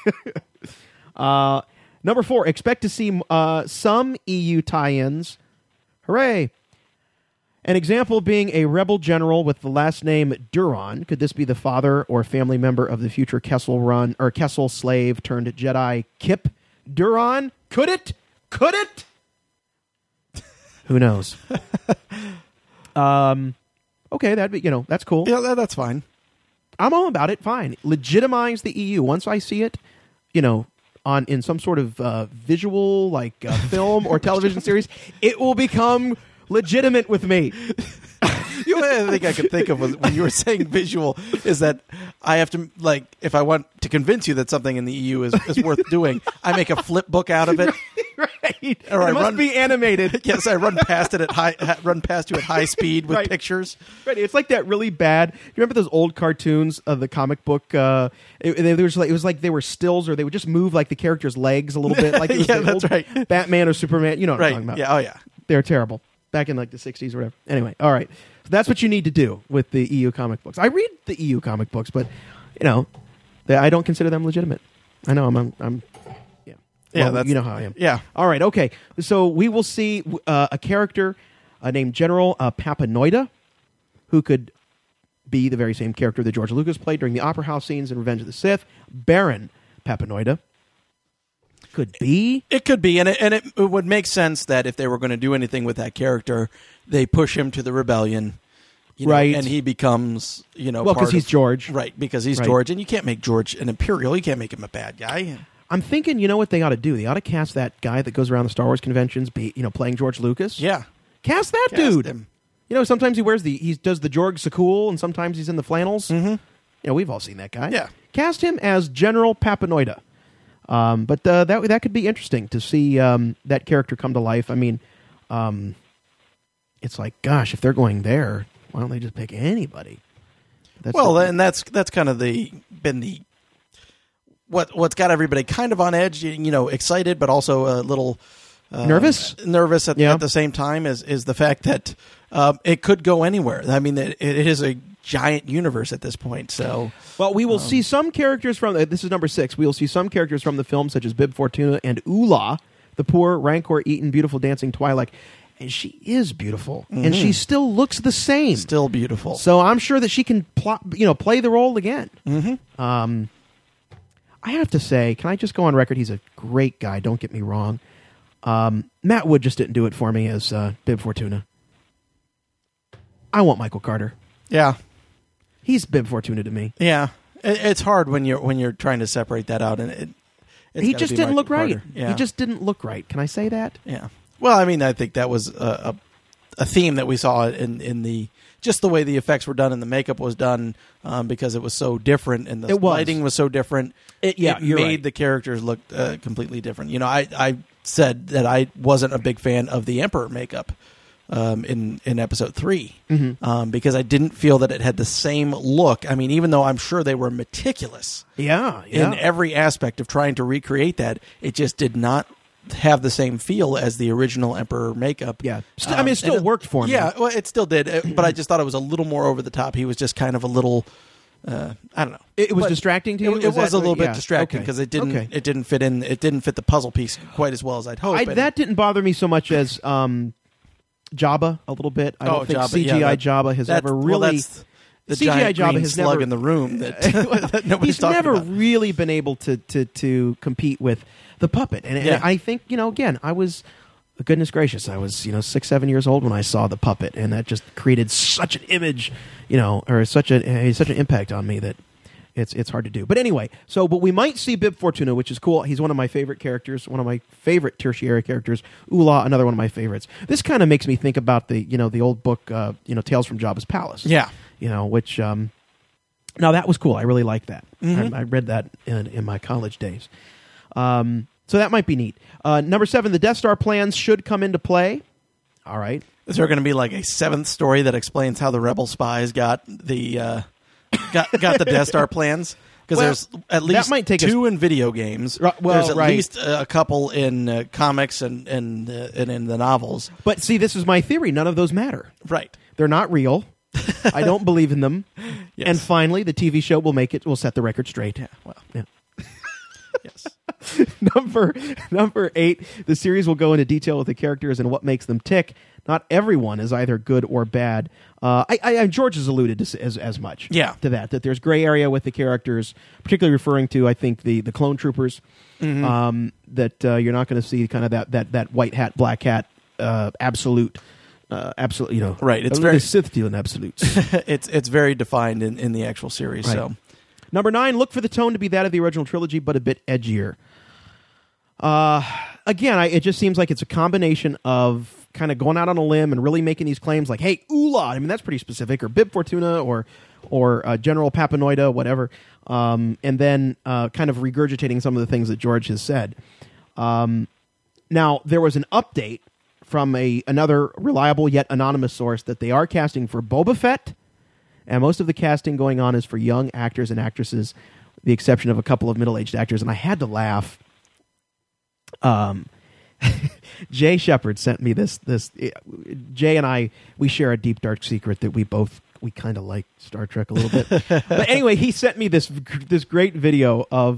Number 4, expect to see some EU tie-ins. Hooray! An example being a rebel general with the last name Duron. Could this be the father or family member of the future Kessel slave turned Jedi Kip Duron? Could it? Could it? Who knows? Okay, that'd be that's cool. Yeah, that's fine. I'm all about it. Fine, legitimize the EU. Once I see it, in some sort of visual like film or television series, it will become legitimate with me. The only other thing I could think of was when you were saying visual is that I have to, like, if I want to convince you that something in the EU is worth doing, I make a flip book out of it. Right. Or it must be animated. Yes, I run past you at high speed with pictures. Right. It's like that really bad. You remember those old cartoons of the comic book? It was like they were stills, or they would just move like the character's legs a little bit. Like it was that's right. Batman or Superman. You know what I'm Right. talking about? Yeah. Oh yeah. They're terrible. Back in like the 60s or whatever. Anyway, all right. So that's what you need to do with the EU comic books. I read the EU comic books, but I don't consider them legitimate. I know I'm yeah. Yeah, Well, you know how I am. Yeah. All right. Okay. So we will see a character named General Papanoida, who could be the very same character that George Lucas played during the Opera House scenes in Revenge of the Sith. Baron Papanoida. Could be. It could be, and it would make sense that if they were going to do anything with that character, they push him to the rebellion, right? And he becomes, well, because he's George, right? Because he's Right. George, and you can't make George an Imperial. You can't make him a bad guy. I'm thinking, you know what they ought to do? They ought to cast that guy that goes around the Star Wars conventions, playing George Lucas. Yeah, cast that dude. Him. Sometimes he does the Jorg Sakul, and sometimes he's in the flannels. Mm-hmm. We've all seen that guy. Yeah, cast him as General Papanoida. But that could be interesting to see that character come to life. I mean, it's like, gosh, if they're going there, why don't they just pick anybody? And that's kind of what's got everybody kind of on edge, excited, but also a little nervous at the same time is the fact that it could go anywhere. I mean, it is a giant universe at this point. So, well, we will see some characters from. This is number 6. We will see some characters from the film, such as Bib Fortuna and Ula, the poor Rancor-eaten, beautiful dancing Twi'lek. And she is beautiful, and she still looks the same. Still beautiful. So I'm sure that she can, play the role again. Mm-hmm. I have to say, can I just go on record? He's a great guy. Don't get me wrong. Matt Wood just didn't do it for me as Bib Fortuna. I want Michael Carter. Yeah. He's Bib Fortuna to me. Yeah, it's hard when you're trying to separate that out, and he just didn't look right. Yeah. He just didn't look right. Can I say that? Yeah. Well, I mean, I think that was a theme that we saw in the just the way the effects were done and the makeup was done because it was so different and the lighting was so different. It made the characters look completely different. I said that I wasn't a big fan of the Emperor makeup. In episode 3, because I didn't feel that it had the same look. I mean, even though I'm sure they were meticulous, in every aspect of trying to recreate that, it just did not have the same feel as the original Emperor makeup. Yeah, it still worked for me. Yeah, well, it still did, but I just thought it was a little more over the top. He was just kind of a little. I don't know. It was distracting to you. It was a little bit distracting because it didn't fit in. It didn't fit the puzzle piece quite as well as I'd hoped. That didn't bother me so much as. Jabba a little bit. I don't think CGI Jabba has ever really. The CGI giant Jabba green has slug never in the room that nobody's he's talking never about. really been able to compete with the puppet. And I think again, I was goodness gracious, I was 6-7 years old when I saw the puppet, and that just created such an image, or such an impact on me that. It's hard to do. But anyway, but we might see Bib Fortuna, which is cool. He's one of my favorite characters, one of my favorite tertiary characters. Ula, another one of my favorites. This kind of makes me think about the old book, Tales from Jabba's Palace. Yeah. Which, now that was cool. I really liked that. Mm-hmm. I read that in my college days. So So that might be neat. Number 7, the Death Star plans should come into play. All right. Is there going to be like a 7th story that explains how the rebel spies got the got the Death Star plans? Because there's at least that might take 2 in video games. There's at least a couple in comics and in the novels. But see, this is my theory. None of those matter. Right. They're not real. I don't believe in them. Yes. And finally, the TV show will set the record straight. Yeah. Well. Yeah. Yes. Number 8, the series will go into detail with the characters and what makes them tick. Not everyone is either good or bad. George has alluded to as much to that there's gray area with the characters, particularly referring to, I think, the clone troopers, that you're not going to see kind of that white hat, black hat, absolute, right. It's very Sith dealing absolutes. it's very defined in the actual series. Right. So, number 9, look for the tone to be that of the original trilogy, but a bit edgier. Again, it just seems like it's a combination of kind of going out on a limb and really making these claims like, hey, Oola, I mean, that's pretty specific, or Bib Fortuna, or General Papanoida, whatever, and then kind of regurgitating some of the things that George has said. Now, there was an update from another reliable yet anonymous source that they are casting for Boba Fett, and most of the casting going on is for young actors and actresses, with the exception of a couple of middle-aged actors, and I had to laugh. Jay Shepard sent me this. Jay and I, we share a deep, dark secret that we kind of like Star Trek a little bit. But anyway, he sent me this great video of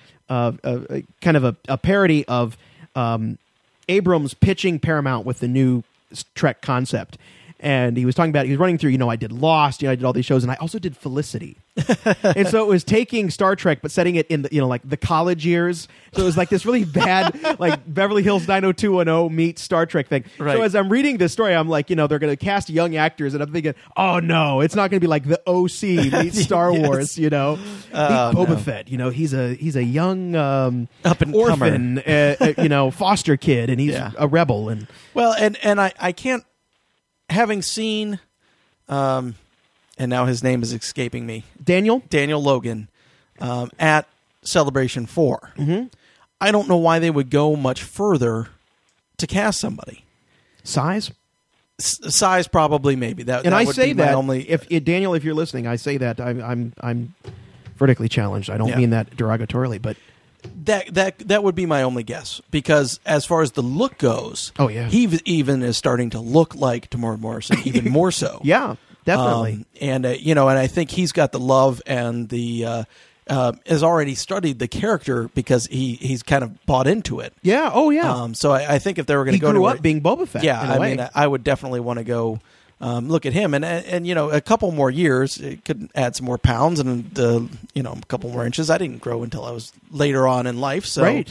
kind of a parody of Abrams pitching Paramount with the new Trek concept. And he was talking about, he was running through, I did Lost, I did all these shows, and I also did Felicity. And so it was taking Star Trek, but setting it in the, like the college years. So it was like this really bad, like Beverly Hills 90210 meets Star Trek thing. Right. So as I'm reading this story, I'm like, they're going to cast young actors, and I'm thinking, oh no, it's not going to be like the OC meets Star Wars, meet Boba Fett. He's a young up and orphan, foster kid, and he's a rebel. And I can't. Having seen, and now his name is escaping me, Daniel Logan, at Celebration 4. Mm-hmm. I don't know why they would go much further to cast somebody. Size probably, maybe that. And that I would say be my that only. If Daniel, if you're listening, I say that I'm vertically challenged. I don't mean that derogatorily, but. That would be my only guess, because as far as the look goes, he even is starting to look like Tamora Morrison, even more so. Yeah, definitely. And I think he's got the love and the has already studied the character because he's kind of bought into it. Yeah. Oh yeah. So I think if they were going to go, he grew up being Boba Fett. Yeah. in a way. Mean, I would definitely want to go. Look at him, and a couple more years, it could add some more pounds and a couple more inches. I didn't grow until I was later on in life, so right.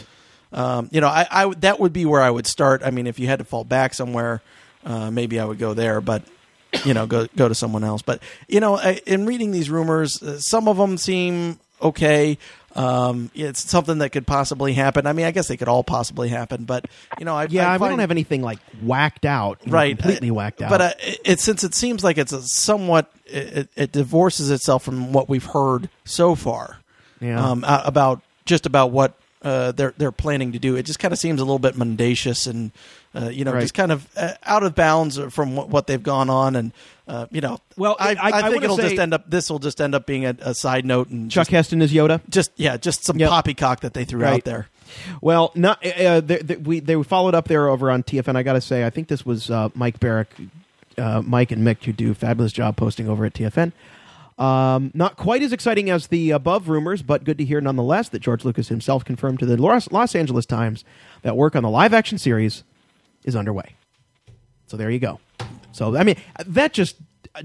I that would be where I would start. I mean, if you had to fall back somewhere, maybe I would go there, but go to someone else. But in reading these rumors, some of them seem okay. It's something that could possibly happen. I mean, I guess they could all possibly happen, but we don't have anything like whacked out, right? Completely whacked out. But since it seems like it's somewhat, it divorces itself from what we've heard so far. Yeah. About what they're planning to do. It just kind of seems a little bit mendacious and right. just kind of out of bounds from what they've gone on. And well, I think this will just end up being a side note. And Chuck Heston is Yoda. Just some poppycock that they threw out there. Well, not they followed up there over on TFN. I got to say, I think this was Mike Barrick, Mike and Mick, who do a fabulous job posting over at TFN. Not quite as exciting as the above rumors, but good to hear nonetheless that George Lucas himself confirmed to the Los Angeles Times that work on the live-action series is underway. So there you go. So, I mean, that just...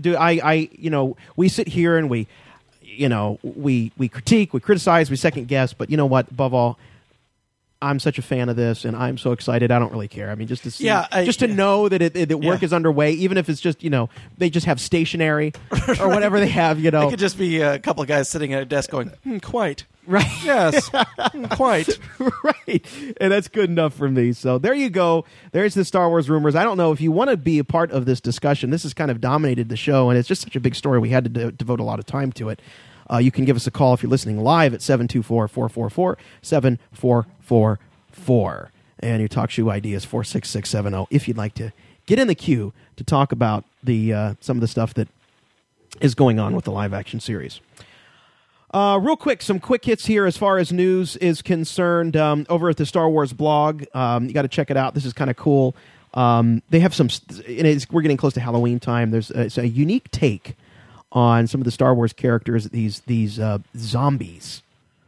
we sit here and we critique, we criticize, we second-guess, but you know what? Above all, I'm such a fan of this, and I'm so excited. I don't really care. I mean, just to see, to know that work is underway, even if it's just they just have stationery or whatever they have. It could just be a couple of guys sitting at a desk going, "Quite right, yes, quite right," and that's good enough for me. So there you go. There's the Star Wars rumors. I don't know if you want to be a part of this discussion. This has kind of dominated the show, and it's just such a big story. We had to devote a lot of time to it. You can give us a call if you're listening live at 724-444-7444. 4. And your Talk Shoe ID is 46670 if you'd like to get in the queue to talk about the some of the stuff that is going on with the live-action series. Real quick, some quick hits here as far as news is concerned. Over at the Star Wars blog, you got to check it out. This is kind of cool. They have some, we're getting close to Halloween time. It's a unique take on some of the Star Wars characters, these zombies.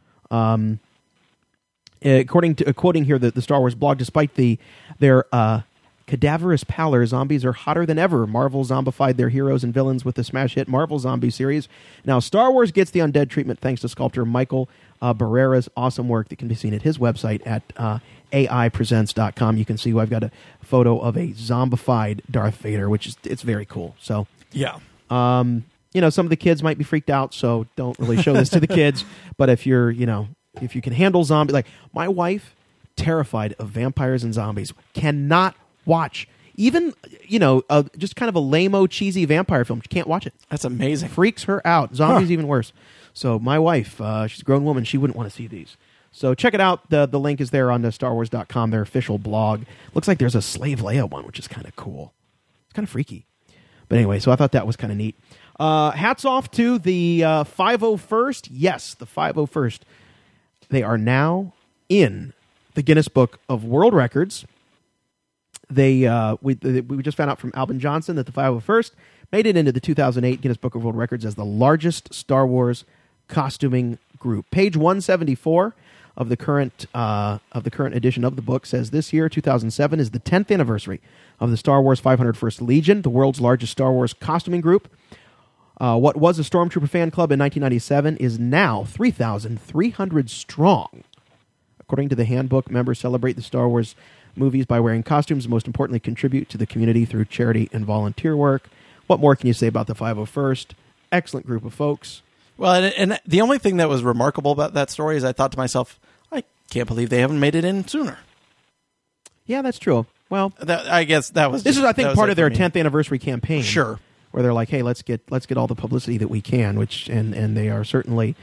Quoting here the Star Wars blog, despite their cadaverous pallor, zombies are hotter than ever. Marvel zombified their heroes and villains with the smash hit Marvel Zombie series. Now Star Wars gets the undead treatment thanks to sculptor Michael Barrera's awesome work that can be seen at his website at aipresents.com. You can see I've got a photo of a zombified Darth Vader, it's very cool. So yeah. Some of the kids might be freaked out, so don't really show this to the kids. But if if you can handle zombies, like my wife, terrified of vampires and zombies, cannot watch even just kind of a lame-o cheesy vampire film. She can't watch it. That's amazing. Freaks her out. Zombies even worse. So my wife, she's a grown woman, she wouldn't want to see these. So check it out. The link is there on the StarWars.com, their official blog. Looks like there's a Slave Leia one, which is kind of cool. It's kind of freaky. But anyway, so I thought that was kind of neat. Hats off to the 501st. Yes, the 501st. They are now in the Guinness Book of World Records. We just found out from Albin Johnson that the 501st made it into the 2008 Guinness Book of World Records as the largest Star Wars costuming group. Page 174 of the current edition of the book says this year, 2007, is the 10th anniversary of the Star Wars 501st Legion, the world's largest Star Wars costuming group. What was a Stormtrooper fan club in 1997 is now 3,300 strong. According to the handbook, members celebrate the Star Wars movies by wearing costumes and most importantly contribute to the community through charity and volunteer work. What more can you say about the 501st? Excellent group of folks. Well, and the only thing that was remarkable about that story is I thought to myself, I can't believe they haven't made it in sooner. Yeah, that's true. Well, I guess that was... This is, I think, part of their 10th anniversary campaign. Sure. Where they're like, hey, let's get all the publicity that we can, and they are certainly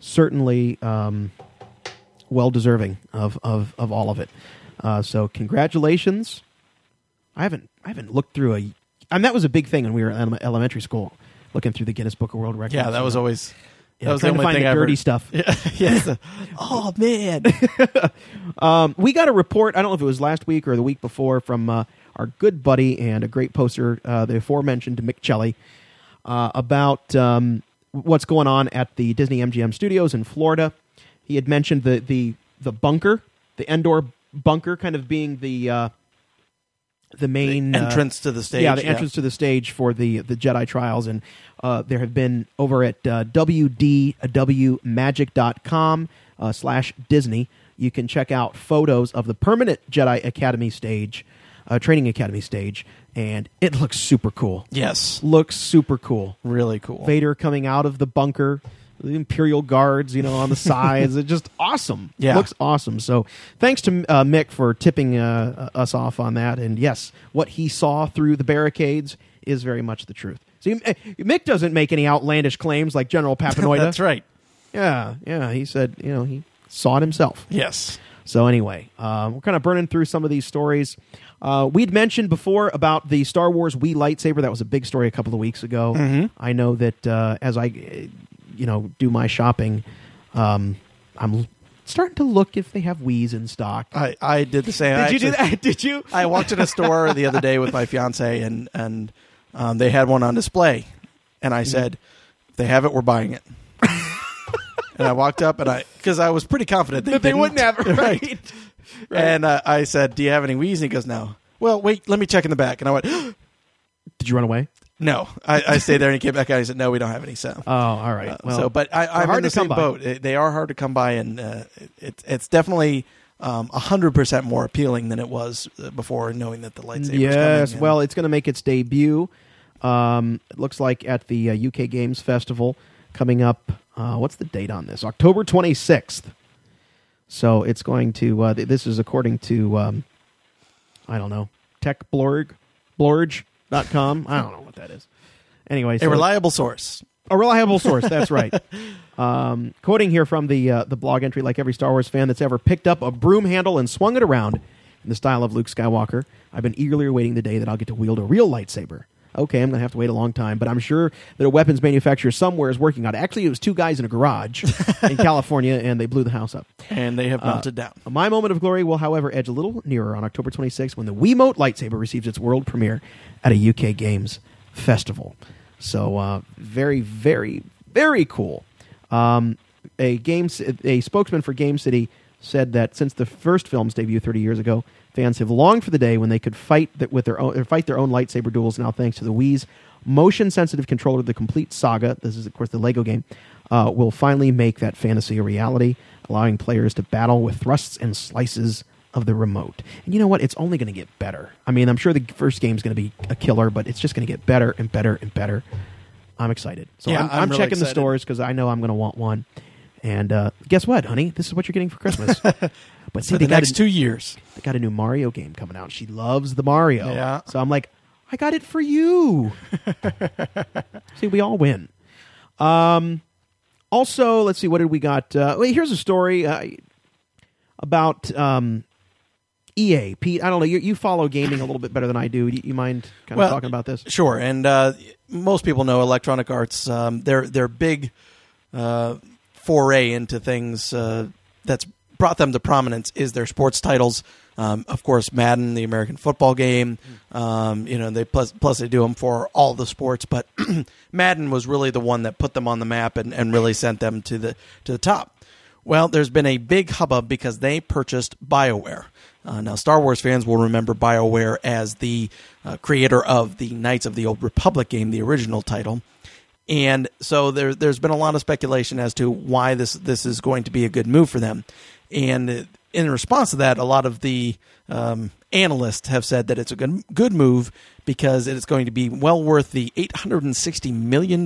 well deserving of all of it. So congratulations. I haven't looked through that was a big thing when we were in elementary school, looking through the Guinness Book of World Records. Yeah, that was always that was trying to find the dirty stuff. Yeah. Oh man. We got a report. I don't know if it was last week or the week before from our good buddy and a great poster, the aforementioned Mick Celli, about what's going on at the Disney MGM Studios in Florida. He had mentioned the bunker, the Endor bunker, kind of being the main entrance to the stage. Yeah, the entrance to the stage for the Jedi trials, and there have been over at wdwmagic.com/Disney. You can check out photos of the permanent Jedi Academy stage. Training Academy stage, and it looks super cool. Yes. Looks super cool. Really cool. Vader coming out of the bunker, the Imperial Guards, on the sides. It's just awesome. Yeah. Looks awesome. So thanks to Mick for tipping us off on that. And yes, what he saw through the barricades is very much the truth. See, Mick doesn't make any outlandish claims like General Papanoida. That's right. Yeah. He said, he saw it himself. Yes. So anyway, we're kind of burning through some of these stories. We'd mentioned before about the Star Wars Wii lightsaber. That was a big story a couple of weeks ago. Mm-hmm. I know that as I, do my shopping, I'm starting to look if they have Wiis in stock. I did the same. Did you do that? Did you? I walked in a store the other day with my fiance, and they had one on display, and I said, "If they have it, we're buying it." And I walked up, because I was pretty confident they wouldn't have it, right? Right. And I said, "Do you have any Wiis?" And he goes, "No." Well, wait, let me check in the back. And I went, "Did you run away?" No, I stayed there, and he came back out. And he said, "No, we don't have any." So, all right. But I'm in the same boat. They are hard to come by, and it's definitely 100% more appealing than it was before, knowing that the lightsaber's coming. Yes, well, it's going to make its debut. It looks like at the UK Games Festival coming up. What's the date on this? October 26th. So it's going to, this is according to, I don't know, techblorg.com. I don't know what that is. Anyway. A reliable source. A reliable source, that's right. Quoting here from the blog entry, like every Star Wars fan that's ever picked up a broom handle and swung it around in the style of Luke Skywalker, I've been eagerly awaiting the day that I'll get to wield a real lightsaber. Okay, I'm going to have to wait a long time, but I'm sure that a weapons manufacturer somewhere is working on it. Actually, it was two guys in a garage in California, and they blew the house up. And they have melted down. My moment of glory will, however, edge a little nearer on October 26th when the Wiimote lightsaber receives its world premiere at a UK Games Festival. So, very, very, very cool. A spokesman for Game City said that since the first film's debut 30 years ago, fans have longed for the day when they could fight their own lightsaber duels. Now, thanks to the Wii's motion-sensitive controller, the complete saga, this is, of course, the Lego game, will finally make that fantasy a reality, allowing players to battle with thrusts and slices of the remote. And you know what? It's only going to get better. I mean, I'm sure the first game's going to be a killer, but it's just going to get better and better and better. I'm excited. So yeah, I'm really checking excited. the stores because I know I'm going to want one. And guess what, honey? This is what you're getting for Christmas. But see, for the next 2 years. They got a new Mario game coming out. She loves the Mario. Yeah. So I'm like, I got it for you. See, we all win. Also, let's see, what did we got? Here's a story about EA. Pete, I don't know, you follow gaming a little bit better than I do. Do you mind kind of talking about this? Sure, and most people know Electronic Arts. Their big foray into things that's brought them to prominence is their sports titles. Of course, Madden, the American football game. They plus they do them for all the sports, but Madden was really the one that put them on the map and really sent them to the top. Well, there's been a big hubbub because they purchased BioWare. Now, Star Wars fans will remember BioWare as the creator of the Knights of the Old Republic game, the original title. And so there's been a lot of speculation as to why this is going to be a good move for them. And in response to that, a lot of the analysts have said that it's a good move because it is going to be well worth the $860 million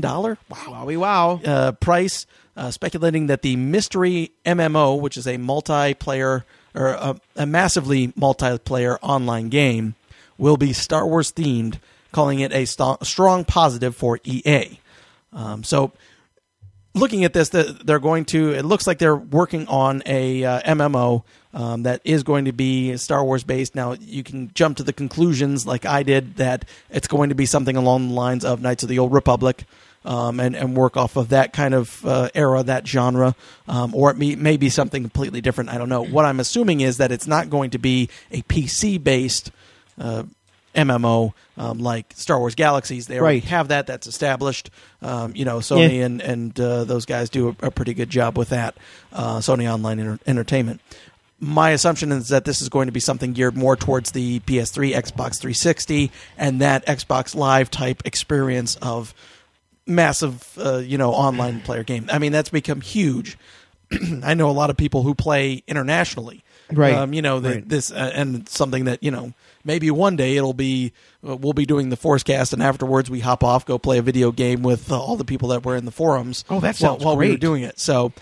price, speculating that the Mystery MMO, which is a multiplayer or a massively multiplayer online game, will be Star Wars themed, calling it a strong positive for EA. So looking at this, it looks like they're working on a MMO that is going to be Star Wars based. Now, you can jump to the conclusions like I did that it's going to be something along the lines of Knights of the Old Republic and work off of that kind of era, that genre, or it may be something completely different. I don't know. What I'm assuming is that it's not going to be a PC-based MMO like Star Wars Galaxies. They already have that. That's established. Sony and those guys do a pretty good job with that. Sony Online Entertainment. My assumption is that this is going to be something geared more towards the PS3, Xbox 360, and that Xbox Live type experience of massive, online player game. I mean, that's become huge. I know a lot of people who play internationally. Right. This and something that maybe one day we'll be doing the Forcecast, and afterwards we hop off, go play a video game with all the people that were in the forums. Oh, that sounds while great. we were doing it. So,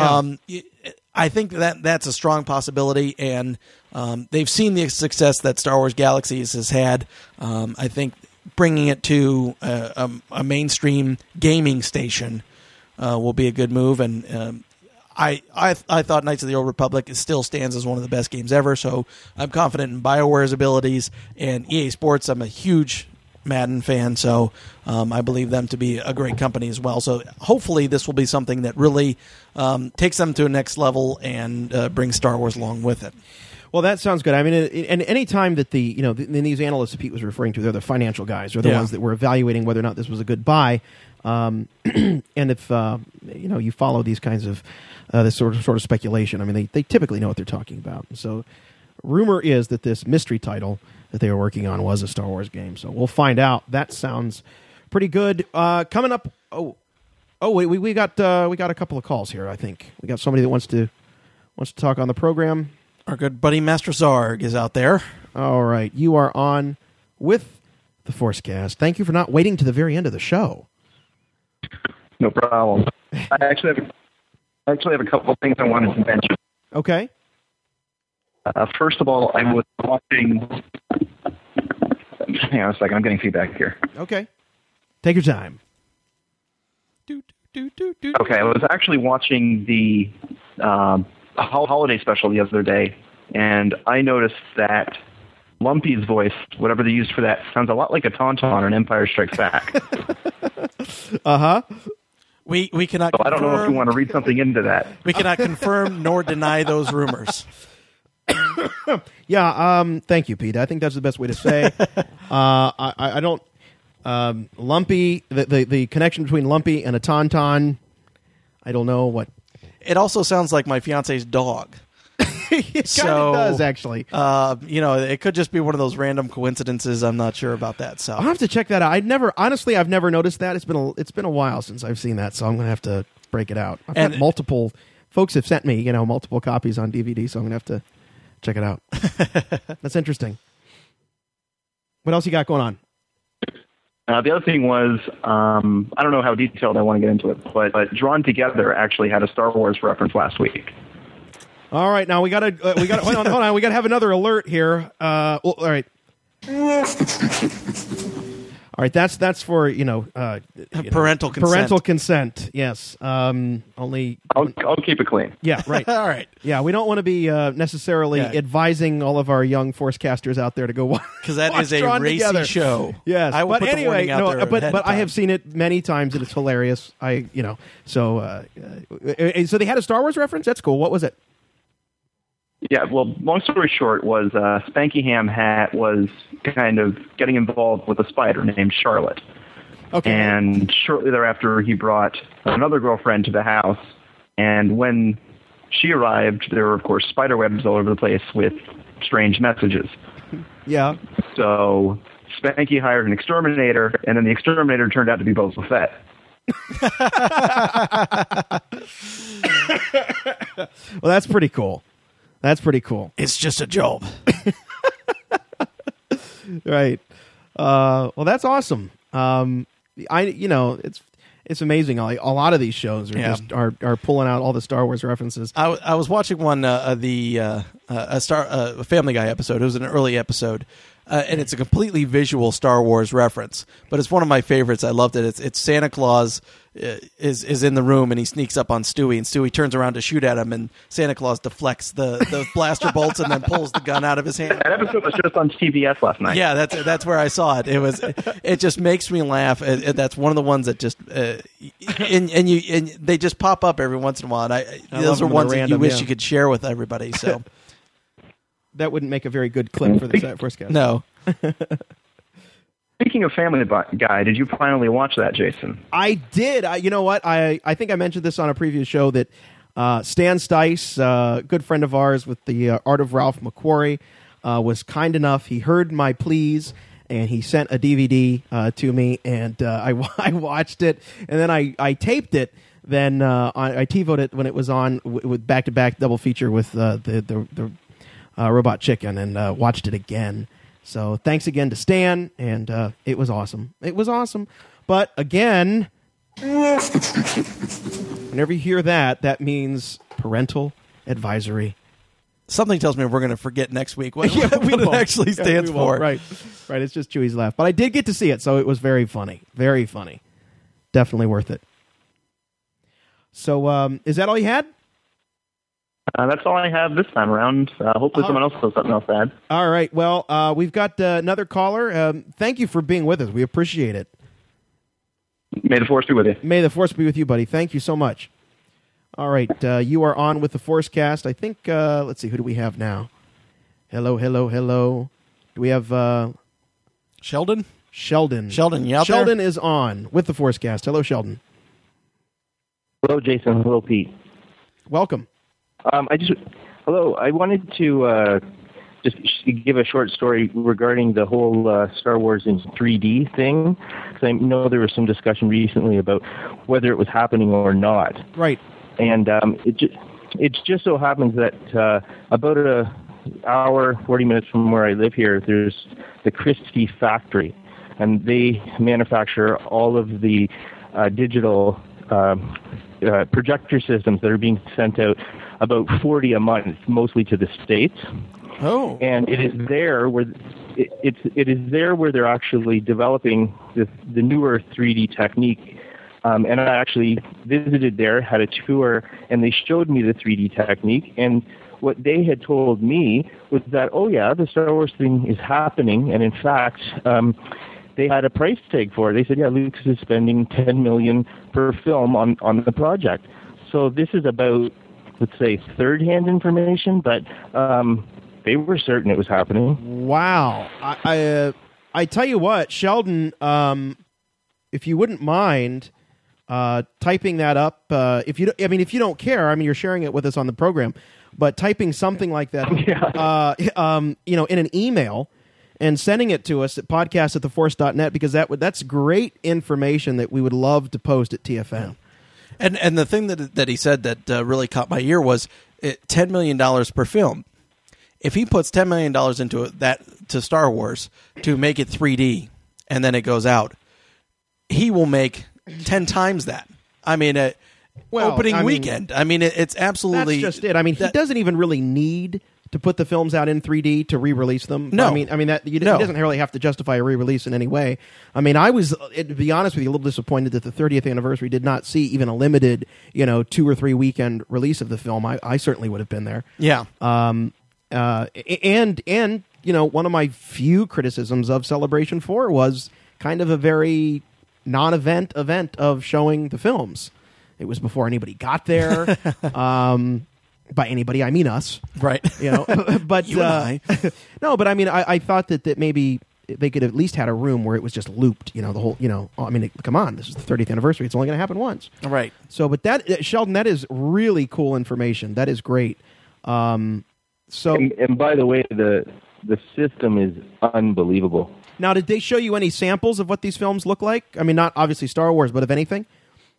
I think that's a strong possibility, and they've seen the success that Star Wars Galaxies has had. I think bringing it to a mainstream gaming station will be a good move, and I thought Knights of the Old Republic still stands as one of the best games ever, so I'm confident in BioWare's abilities. And EA Sports, I'm a huge Madden fan, so I believe them to be a great company as well. So hopefully this will be something that really takes them to a next level and brings Star Wars along with it. Well, that sounds good. I mean, and any time that these analysts that Pete was referring to, they're the financial guys, or the ones that were evaluating whether or not this was a good buy. And if you follow these kinds of this sort of speculation, I mean, they typically know what they're talking about. So, rumor is that this mystery title that they were working on was a Star Wars game. So we'll find out. That sounds pretty good. Coming up. Wait, we got a couple of calls here. I think we got somebody that wants to talk on the program. Our good buddy Master Zarg is out there. All right, you are on with the Forcecast. Thank you for not waiting to the very end of the show. No problem. I actually have a couple of things I wanted to mention. Okay. First of all, I was watching. Hang on a second. I'm getting feedback here. Okay. Take your time. Okay, I was actually watching the holiday special the other day, and I noticed that Lumpy's voice, whatever they used for that, sounds a lot like a Tauntaun in Empire Strikes Back. We cannot. So I don't know if you want to read something into that. We cannot confirm nor deny those rumors. Yeah, thank you, Pete. I think that's the best way to say. I don't. Lumpy, the connection between Lumpy and a Tauntaun, I don't know what. It also sounds like my fiance's dog. It kind of does, actually. It could just be one of those random coincidences. I'm not sure about that. So I'll have to check that out. I've never noticed that. It's been a while since I've seen that, so I'm going to have to break it out. I've got multiple folks have sent me, multiple copies on DVD, so I'm going to have to check it out. That's interesting. What else you got going on? The other thing was, I don't know how detailed I want to get into it, but Drawn Together actually had a Star Wars reference last week. All right, now we got hold on. We got to have another alert here. All right. All right, that's for parental consent. Parental consent. Yes. Only I'll keep it clean. Yeah. Right. All right. Yeah, we don't want to be necessarily advising all of our young Forcecasters out there to go watch because that is a racy show. Yes. I will put the warning out there but I have seen it many times and it's hilarious. So they had a Star Wars reference. That's cool. What was it? Yeah, well, long story short was Spanky Ham was kind of getting involved with a spider named Charlotte. Okay. And shortly thereafter, he brought another girlfriend to the house. And when she arrived, there were, of course, spider webs all over the place with strange messages. Yeah. So Spanky hired an exterminator, and then the exterminator turned out to be Boba Fett. Well, that's pretty cool. That's pretty cool. It's just a job. Right. Well, that's awesome. It's amazing. A lot of these shows are pulling out all the Star Wars references. I was watching one a Family Guy episode. It was an early episode. And it's a completely visual Star Wars reference, but it's one of my favorites. I loved it. It's Santa Claus is in the room and he sneaks up on Stewie, and Stewie turns around to shoot at him, and Santa Claus deflects the blaster bolts and then pulls the gun out of his hand. That episode was just on TBS last night. Yeah, that's where I saw it. It just makes me laugh. That's one of the ones that just and they just pop up every once in a while. And those are ones that you wish you could share with everybody. So. That wouldn't make a very good clip for the Forcecast. No. Speaking of Family Guy, did you finally watch that, Jason? I did. You know what? I think I mentioned this on a previous show that Stan Stice, a good friend of ours with the Art of Ralph McQuarrie, was kind enough. He heard my pleas, and he sent a DVD to me, and I watched it, and then I taped it. Then I TiVo'd it when it was on with back-to-back double feature with the Robot Chicken, and watched it again. So thanks again to Stan, and it was awesome. It was awesome. But again, whenever you hear that means parental advisory. Something tells me we're going to forget next week what it actually stands for. Right. It's just Chewie's laugh. But I did get to see it, so it was very funny. Very funny. Definitely worth it. So is that all you had? That's all I have this time around. Hopefully someone else has something else to add. All right. Well, we've got another caller. Thank you for being with us. We appreciate it. May the Force be with you. May the Force be with you, buddy. Thank you so much. All right. You are on with the Forcecast. I think, let's see, who do we have now? Hello. Do we have... Sheldon? Sheldon, you out Sheldon there? is on with the Forcecast. Hello, Sheldon. Hello, Jason. Hello, Pete. Welcome. I wanted to just give a short story regarding the whole Star Wars in 3D thing. Because I know there was some discussion recently about whether it was happening or not. Right. And it just so happens that about an hour, 40 minutes from where I live here, there's the Christie factory. And they manufacture all of the digital projector systems that are being sent out, about 40 a month, mostly to the States. Oh. And it is there where it is there where they're actually developing the newer 3D technique And I actually visited there, had a tour, and they showed me the 3D technique. And what they had told me was that, oh yeah, the Star Wars thing is happening, and in fact, they had a price tag for it. They said, yeah, Lucas is spending $10 million per film on the project. So this is about, let's say, third-hand information, but they were certain it was happening. Wow. I tell you what, Sheldon, if you wouldn't mind typing that up, if you don't care, you're sharing it with us on the program, but typing something like that, in an email and sending it to us at podcast@theforce.net, because that's great information that we would love to post at TFN. And the thing that he said that really caught my ear was $10 million per film. If he puts $10 million into to Star Wars to make it 3D and then it goes out, he will make 10 times that. Opening weekend. It's absolutely... That's just it. He doesn't even really need to put the films out in 3D to re-release them. No. He doesn't really have to justify a re-release in any way. I was, to be honest with you, a little disappointed that the 30th anniversary did not see even a limited, 2 or 3 weekend release of the film. I certainly would have been there. Yeah. And one of my few criticisms of Celebration 4 was kind of a very non-event of showing the films. It was before anybody got there. By anybody, I mean us. Right. But you and I. No, but I thought that maybe they could have at least had a room where it was just looped, the whole, come on, this is the 30th anniversary. It's only going to happen once. Right. So, but that, Sheldon, that is really cool information. That is great. And by the way, the system is unbelievable. Now, did they show you any samples of what these films look like? Not obviously Star Wars, but of anything?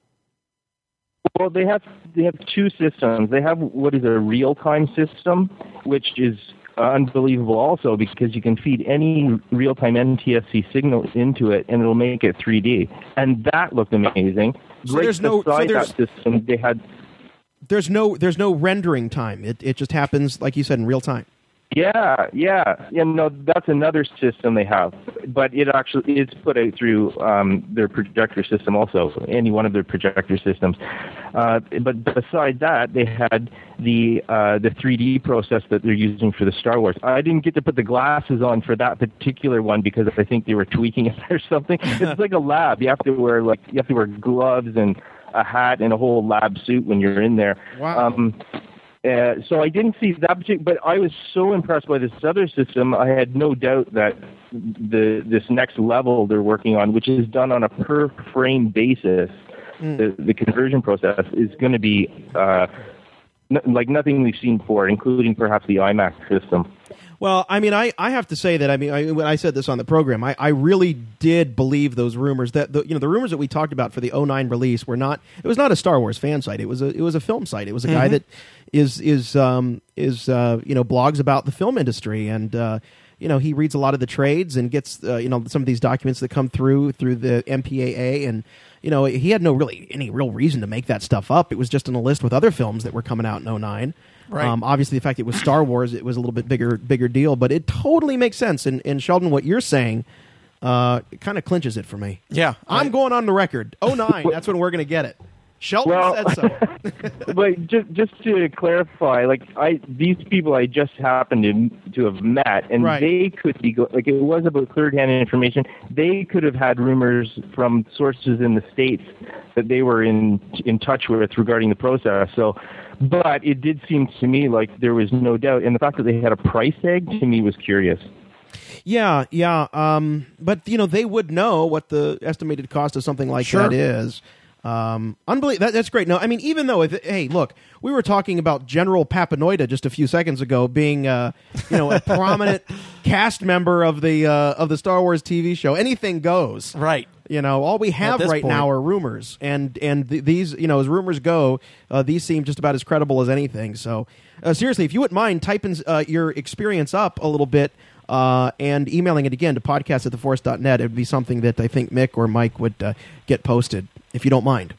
Well, they have two systems. They have what is a real-time system, which is unbelievable also because you can feed any real-time NTSC signal into it, and it'll make it 3D. And that looked amazing. That system, they had... There's no rendering time. It just happens, like you said, in real time. Yeah. That's another system they have, but it's put out through their projector system also, any one of their projector systems. But besides that, they had the 3D process that they're using for the Star Wars. I didn't get to put the glasses on for that particular one because I think they were tweaking it or something. It's like a lab. You have to wear gloves and a hat and a whole lab suit when you're in there. Wow. So I didn't see that particular, but I was so impressed by this other system. I had no doubt that this next level they're working on, which is done on a per frame basis, the conversion process is going to be like nothing we've seen before, including perhaps the IMAX system. Well, I have to say that when I said this on the program, I really did believe those rumors that the rumors that we talked about for the 2009 release were not. It was not a Star Wars fan site. It was a film site. It was a guy that is blogs about the film industry, and he reads a lot of the trades and gets some of these documents that come through the MPAA, and he had any real reason to make that stuff up. It was just in a list with other films that were coming out in 2009. Right. Obviously, the fact it was Star Wars, it was a little bit bigger deal, but it totally makes sense. And Sheldon, what you're saying, it kind of clinches it for me. Yeah, I'm going on the record. 2009, that's when we're going to get it. Sheldon said so. But just to clarify, these people I just happened to have met, and they could be it was about third-hand information. They could have had rumors from sources in the States that they were in touch with regarding the process. So. But it did seem to me like there was no doubt, and the fact that they had a price tag to me was curious. Yeah. But they would know what the estimated cost of something like that is. Unbelievable. That's great. No, even though look, we were talking about General Papanoida just a few seconds ago being a prominent cast member of the Star Wars TV show. Anything goes. Right. All we have right now are rumors, and these, as rumors go, these seem just about as credible as anything. So, seriously, if you wouldn't mind typing your experience up a little bit and emailing it again to podcast@theforce.net, it would be something that I think Mick or Mike would get posted, if you don't mind.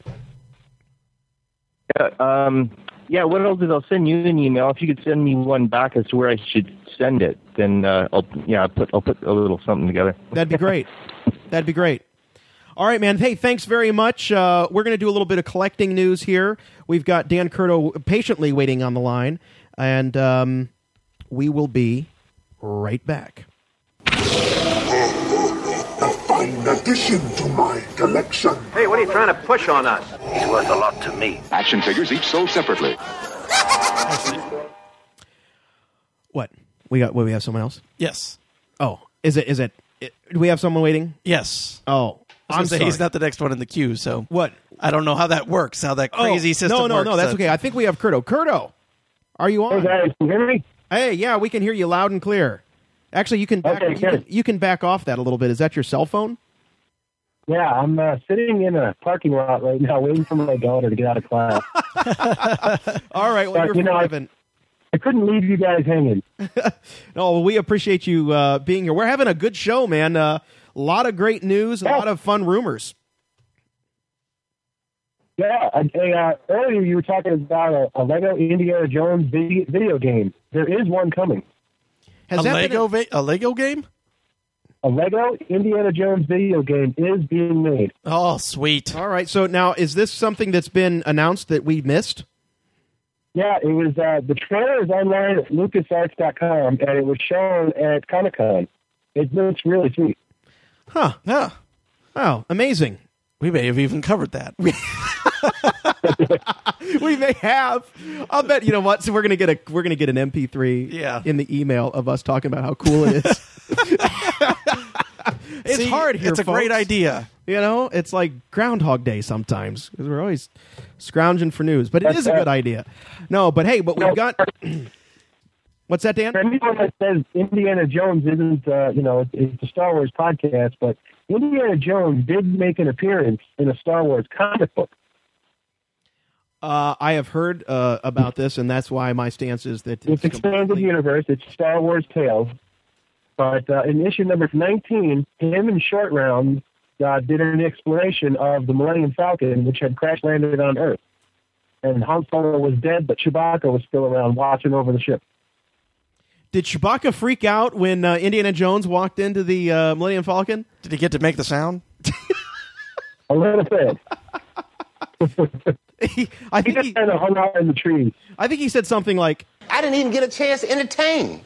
Yeah, what I'll do is I'll send you an email. If you could send me one back as to where I should send it, then I'll put a little something together. That'd be great. That'd be great. All right, man. Hey, thanks very much. We're going to do a little bit of collecting news here. We've got Dan Curto patiently waiting on the line, and we will be right back. A fine addition to my collection. Hey, what are you trying to push on us? He's worth a lot to me. Action figures each sold separately. What? We have someone else? Yes. Oh, is it? Do we have someone waiting? Yes. Oh, I'm sorry. He's not the next one in the queue, so what? I don't know how that works. How that crazy system works. No, that's okay. I think we have Curto. Curto, are you on? Hey guys, can you hear me? Hey, yeah, we can hear you loud and clear. Actually, you can back off that a little bit. Is that your cell phone? Yeah, I'm sitting in a parking lot right now, waiting for my daughter to get out of class. All right, well, you're forgiven. I couldn't leave you guys hanging. No, well, we appreciate you being here. We're having a good show, man. A lot of great news, a lot of fun rumors. Yeah, earlier you were talking about a Lego Indiana Jones video game. There is one coming. A Lego game? A Lego Indiana Jones video game is being made. Oh, sweet. All right, so now is this something that's been announced that we missed? Yeah, it was the trailer is online at LucasArts.com, and it was shown at Comic-Con. It looks really sweet. Huh. Yeah. Oh, amazing. We may have even covered that. We may have. I'll bet. You know what? So we're gonna get an MP3 in the email of us talking about how cool it is. It's hard here. It's a great idea. You know, it's like Groundhog Day sometimes because we're always scrounging for news. But it is a good idea. No, but hey, we've got. What's that, Dan? For anyone that says Indiana Jones isn't, it's a Star Wars podcast, but Indiana Jones did make an appearance in a Star Wars comic book. I have heard about this, and that's why my stance is that it's expanded universe. It's Star Wars Tales. But in issue number 19, him and Short Round did an exploration of the Millennium Falcon, which had crash landed on Earth. And Han Solo was dead, but Chewbacca was still around watching over the ship. Did Chewbacca freak out when Indiana Jones walked into the Millennium Falcon? Did he get to make the sound? A little bit. I think he kind of hung out in the trees. I think he said something like, I didn't even get a chance to entertain.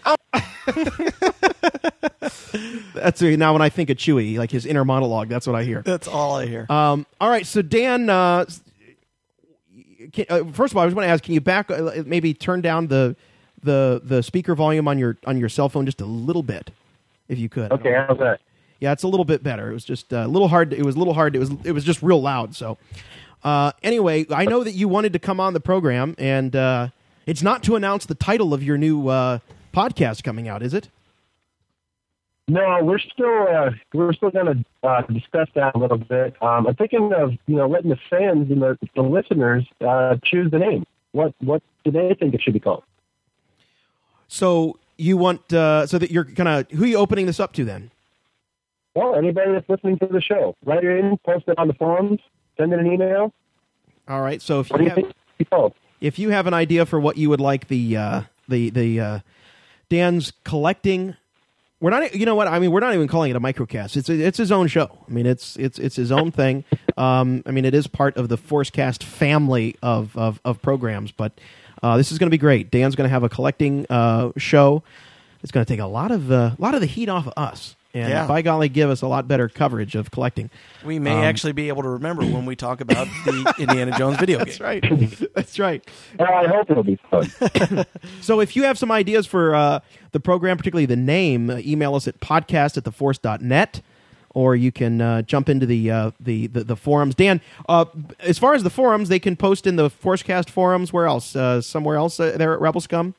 That's now when I think of Chewie, like his inner monologue. That's what I hear. That's all I hear. All right, so Dan, first of all, I was going to ask, can you maybe turn down the speaker volume on your cell phone just a little bit, if you could? Okay, how's that? Yeah, it's a little bit better. It was just a little hard. It was a little hard. It was just real loud. So, anyway, I know that you wanted to come on the program, and it's not to announce the title of your new podcast coming out, is it? No, we're still going to discuss that a little bit. I'm thinking of letting the fans and the listeners choose the name. What do they think it should be called? So you want so that you're who are you opening this up to then? Well, anybody that's listening to the show, write it in, post it on the forums, send it an email. All right. So if you have an idea for what you would like the Dan's collecting. We're not. You know what? I mean, we're not even calling it a microcast. It's his own show. I mean, it's his own thing. I mean, it is part of the Forcecast family of programs. But this is going to be great. Dan's going to have a collecting show. It's going to take a lot of the heat off of us, and by golly, give us a lot better coverage of collecting. We may actually be able to remember when we talk about the Indiana Jones video game. That's right. That's right. I hope it'll be fun. So if you have some ideas for the program, particularly the name, email us at podcast@theforce.net, or you can jump into the forums. Dan, as far as the forums, they can post in the Forcecast forums. Where else? Somewhere else there at Rebel Scum?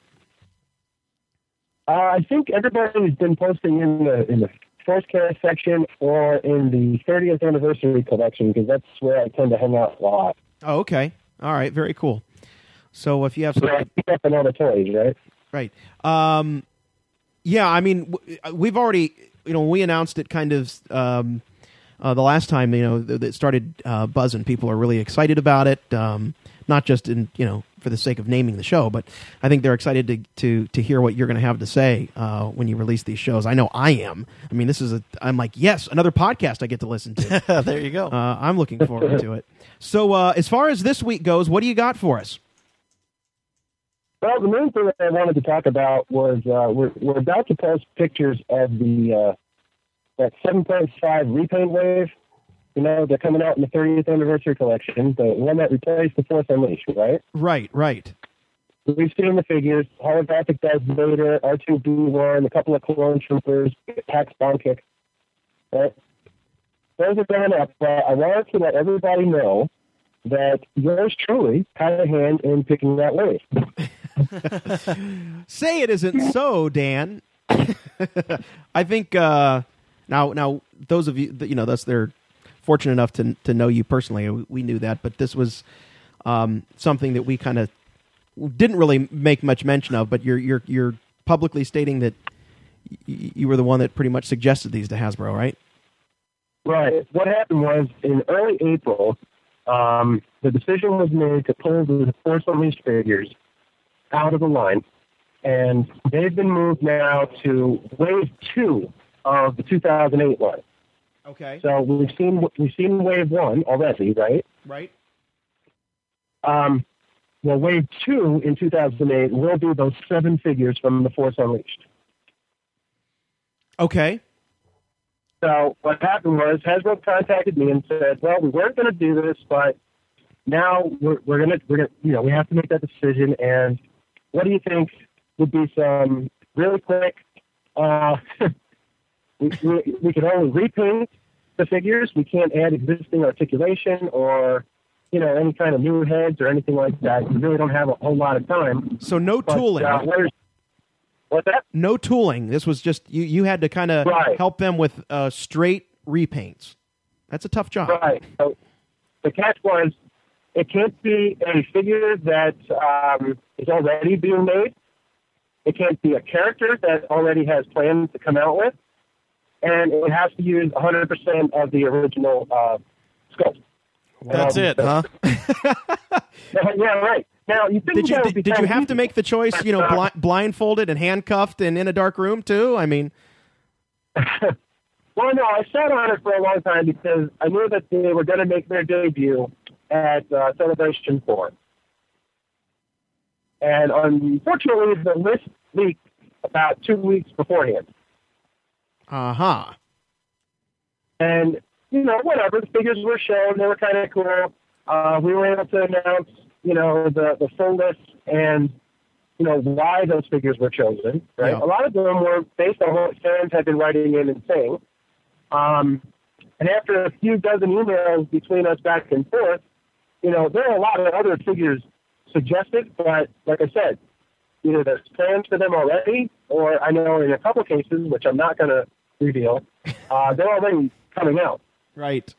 I think everybody's been posting in the Forcecast section or in the 30th anniversary collection, because that's where I tend to hang out a lot. Oh, okay. All right. Very cool. So if you have some... I pick up on all the toys, right? Right. Yeah, I mean, we've already... when we announced it kind of the last time, it started buzzing. People are really excited about it, not just in, for the sake of naming the show, but I think they're excited to hear what you're going to have to say when you release these shows. I know I am. I mean, I'm like, yes, another podcast I get to listen to. There you go. I'm looking forward to it. So as far as this week goes, what do you got for us? Well, the main thing that I wanted to talk about was we're about to post pictures of the that 7.5 repaint wave. You know, they're coming out in the 30th anniversary collection, the one that replaced the Force Unleashed, right? Right. We've seen the figures: holographic Darth Vader, R2-D1, a couple of clone troopers, Pax Bomb Kick. Right? Those are going up, but I wanted to let everybody know that yours truly had a hand in picking that wave. Say it isn't so, Dan. I think now those of you that they're fortunate enough to know you personally. We knew that, but this was something that we kind of didn't really make much mention of. But you're publicly stating that you were the one that pretty much suggested these to Hasbro, right? Right. What happened was in early April, the decision was made to pull the Force Unleashed figures out of the line, and they've been moved now to Wave 2 of the 2008 line. Okay. So we've seen Wave 1 already, right? Right. Well, Wave 2 in 2008 will be those 7 figures from the Force Unleashed. Okay. So what happened was Hasbro contacted me and said, "Well, we weren't going to do this, but now we're gonna we have to make that decision. And what do you think would be some really quick? We can only repaint the figures. We can't add existing articulation or any kind of new heads or anything like that. We really don't have a whole lot of time. So no tooling." What's that? No tooling. This was just you had to kind of help them with straight repaints. That's a tough job. Right. So the catch was it can't be a figure that is already being made. It can't be a character that already has plans to come out with. And it has to use 100% of the original sculpt. That's it, huh? Yeah, right. Now, did you have to make the choice, blindfolded and handcuffed and in a dark room too? I mean, well, no, I sat on it for a long time because I knew that they were going to make their debut at Celebration 4. And unfortunately, the list leaked about 2 weeks beforehand. Uh-huh. And, whatever, the figures were shown, they were kind of cool. We were able to announce, the full list and, why those figures were chosen, right? Yeah. A lot of them were based on what fans had been writing in and saying. And after a few dozen emails between us back and forth, there are a lot of other figures suggested, but like I said, either there's plans for them already, or I know in a couple of cases, which I'm not going to reveal, they're already coming out. Right.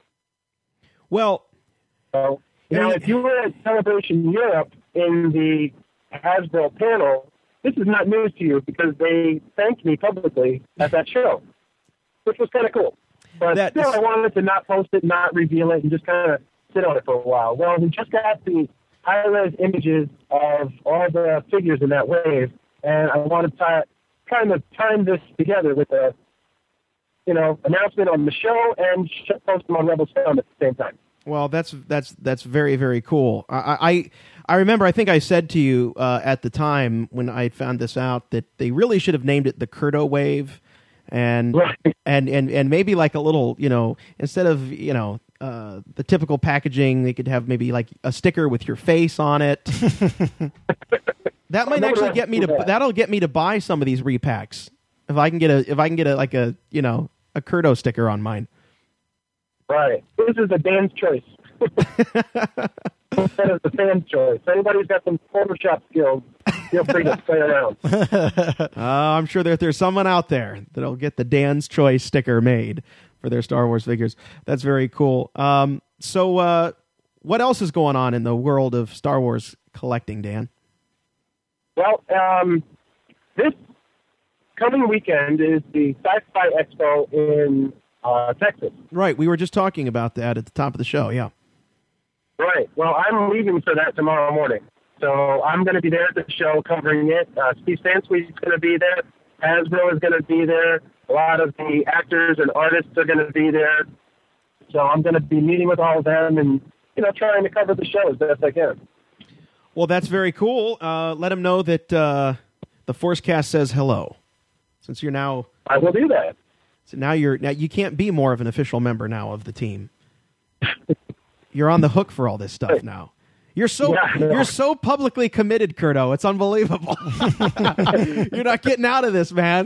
Well, so, if you were at Celebration Europe in the Hasbro panel, this is not news to you because they thanked me publicly at that show, which was kind of cool. But still, I wanted to not post it, not reveal it, and just kind of sit on it for a while. Well, we just got the high-res images of all the figures in that wave, and I wanted to kind of time this together with a announcement on the show and post them on Rebel Sound at the same time. Well, that's very, very cool. I remember, I think I said to you at the time when I found this out that they really should have named it the Curto Wave, and maybe like a little, instead of the typical packaging, they could have maybe like a sticker with your face on it. That might actually get me to buy some of these repacks if I can get a Curto sticker on mine. Right. This is a Dan's choice. Instead of the fan's choice. If anybody's got some Photoshop skills, feel free to play around. I'm sure that there's someone out there that'll get the Dan's Choice sticker made for their Star Wars figures. That's very cool. So what else is going on in the world of Star Wars collecting, Dan? Well, this coming weekend is the Sci-Fi Expo in Texas. Right. We were just talking about that at the top of the show. Yeah. Right. Well, I'm leaving for that tomorrow morning. So I'm going to be there at the show covering it. Steve Sansweet's going to be there. Hasbro is going to be there. A lot of the actors and artists are going to be there. So I'm going to be meeting with all of them and, trying to cover the show as best I can. Well, that's very cool. Let them know that the Forcecast says hello. Since you're now... I will do that. So now you can't be more of an official member now of the team. You're on the hook for all this stuff now. You're so publicly committed, Curto. It's unbelievable. You're not getting out of this, man.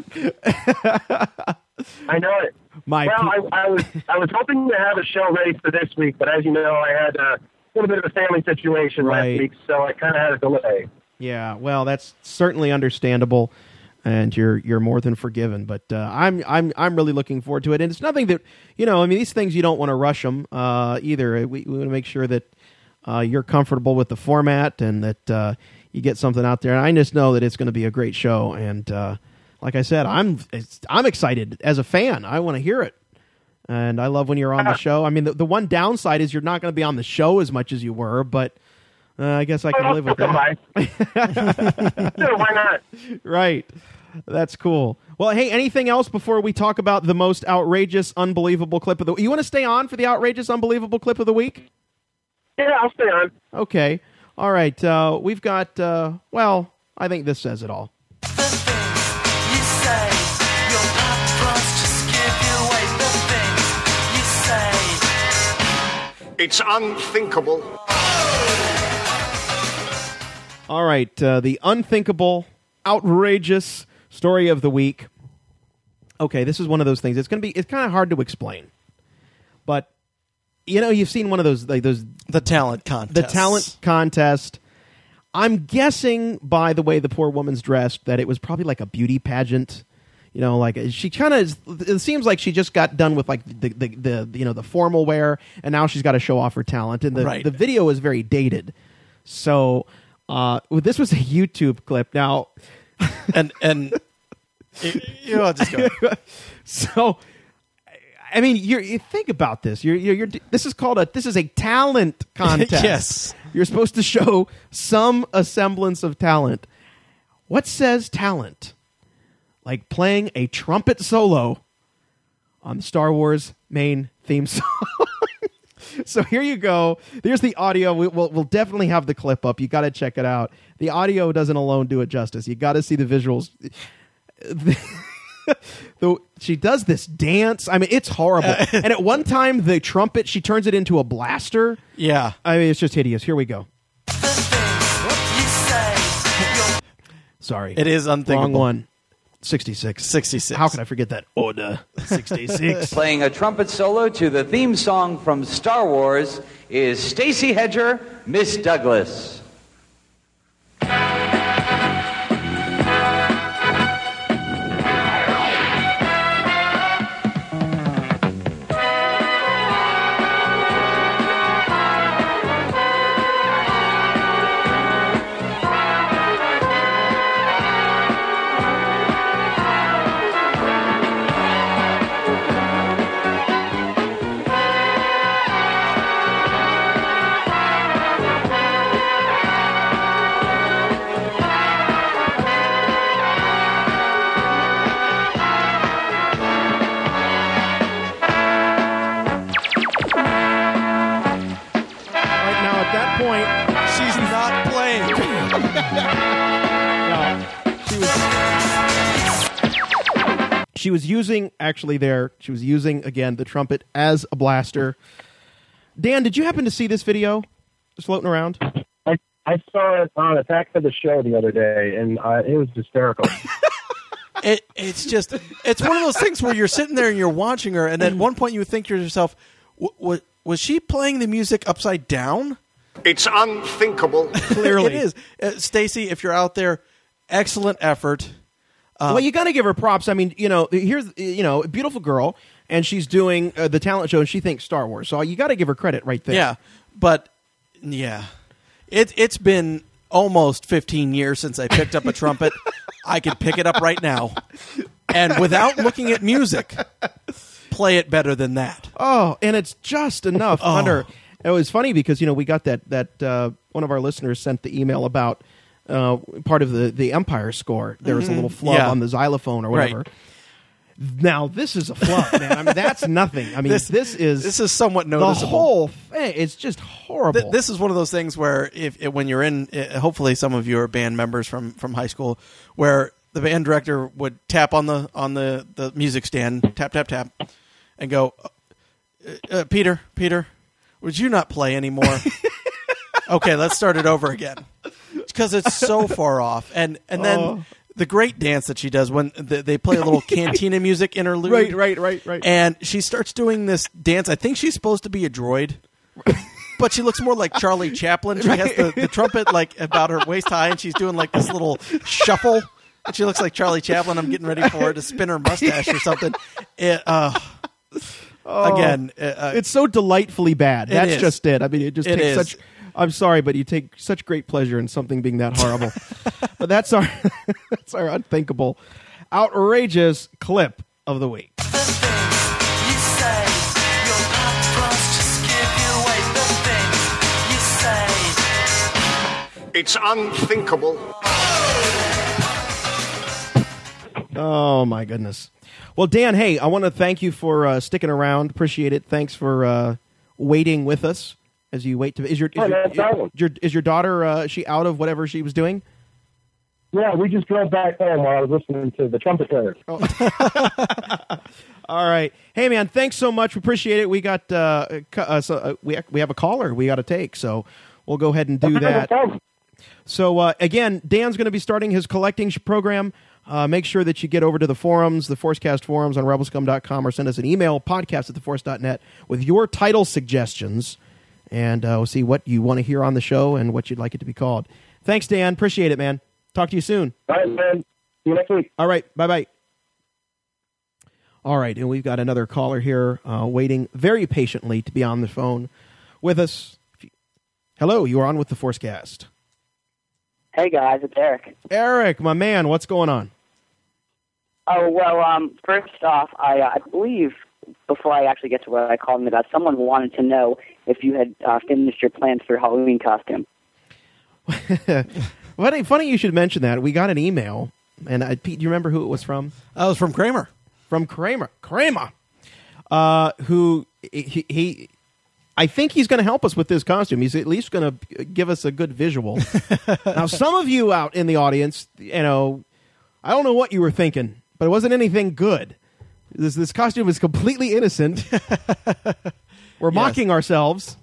I know it. I was hoping to have a show ready for this week, but as you know, I had a little bit of a family situation last week, so I kind of had a delay. Yeah, well, that's certainly understandable, and you're more than forgiven. But I'm really looking forward to it, and it's nothing that these things you don't want to rush them either. We want to make sure that you're comfortable with the format and that you get something out there. And I just know that it's going to be a great show. And like I said, I'm excited as a fan. I want to hear it. And I love when you're on the show. I mean, the one downside is you're not going to be on the show as much as you were, but I guess I can live with that. Sure, why not? Right. That's cool. Well, hey, anything else before we talk about the most outrageous, unbelievable clip of the week? You want to stay on for the outrageous, unbelievable clip of the week? Yeah, I'll stay on. Okay. All right. We've got, I think this says it all. It's unthinkable. All right. The unthinkable, outrageous story of the week. Okay, this is one of those things. It's kind of hard to explain. But you've seen one of those the talent contest. The talent contest. I'm guessing by the way the poor woman's dressed that it was probably like a beauty pageant. She kind of. It seems like she just got done with like the formal wear, and now she's got to show off her talent. And the video is very dated. So this was a YouTube clip. Now, and just go. So. I mean, you think about this. This is a talent contest. Yes, you're supposed to show some semblance of talent. What says talent? Like playing a trumpet solo on the Star Wars main theme song. So here you go. There's the audio. We'll definitely have the clip up. You got to check it out. The audio doesn't alone do it justice. You got to see the visuals. She does this dance. I mean, it's horrible. And at one time, the trumpet, she turns it into a blaster. Yeah. I mean, it's just hideous. Here we go. Sorry. It is unthinkable. Wrong one. 66. 66. How can I forget that? Order 66. Playing a trumpet solo to the theme song from Star Wars is Stacey Hedger, Miss Douglas. She was using, again, the trumpet as a blaster. Dan, did you happen to see this video just floating around? I saw it on Attack of the Show the other day, and it was hysterical. It's one of those things where you're sitting there and you're watching her, and at one point you would think to yourself, was she playing the music upside down? It's unthinkable. Clearly. It is. Stacey, if you're out there, excellent effort. Well, you got to give her props. I mean, here's a beautiful girl, and she's doing the talent show, and she thinks Star Wars. So you got to give her credit right there. Yeah, but it's been almost 15 years since I picked up a trumpet. I could pick it up right now, and without looking at music, play it better than that. Oh, and it's just enough under. It was funny because, we got that one of our listeners sent the email about part of the Empire score. There was a little flub on the xylophone or whatever. Right. Now, this is a flub, man. I mean, that's nothing. I mean, this is somewhat noticeable. The whole thing, it's just horrible. This is one of those things where when you're in, hopefully some of you are band members from high school, where the band director would tap on the music stand, tap, tap, tap, and go, Peter, would you not play anymore? Okay, let's start it over again. Because it's so far off. And then the great dance that she does when they play a little cantina music interlude. Right. And she starts doing this dance. I think she's supposed to be a droid. But she looks more like Charlie Chaplin. She has the trumpet like about her waist high, and she's doing like this little shuffle. And she looks like Charlie Chaplin. I'm getting ready for her to spin her mustache or something. Again, it's so delightfly bad. That's just it. I mean, it just takes is. such. I'm sorry, but you take such great pleasure in something being that horrible. But that's our unthinkable, outrageous clip of the week. It's unthinkable. Oh, my goodness. Well, Dan, hey, I want to thank you for sticking around. Appreciate it. Thanks for waiting with us as you wait to... Is your daughter, is she out of whatever she was doing? Yeah, we just drove back home while I was listening to the trumpet player. All right. Hey, man, thanks so much. We appreciate it. We got we have a caller we got to take, so we'll go ahead and do that. So, again, Dan's going to be starting his collecting program. Make sure that you get over to the forums, the Forcecast forums on rebelscum.com, or send us an email, podcast@theforce.net, with your title suggestions, and we'll see what you want to hear on the show and what you'd like it to be called. Thanks, Dan. Appreciate it, man. Talk to you soon. All right, man. See you next week. All right. Bye-bye. All right, and we've got another caller here waiting very patiently to be on the phone with us. Hello, you are on with the Forcecast. Hey, guys, it's Eric. Eric, my man, what's going on? Oh, well, first off, I believe, before I actually get to what I called him about, someone wanted to know if you had finished your plans for your Halloween costume. Funny you should mention that. We got an email, and Pete, do you remember who it was from? It was from Kramer. From Kramer. Who he I think he's going to help us with this costume. He's at least going to give us a good visual. Now, some of you out in the audience, I don't know what you were thinking, but it wasn't anything good. This costume is completely innocent. We're mocking ourselves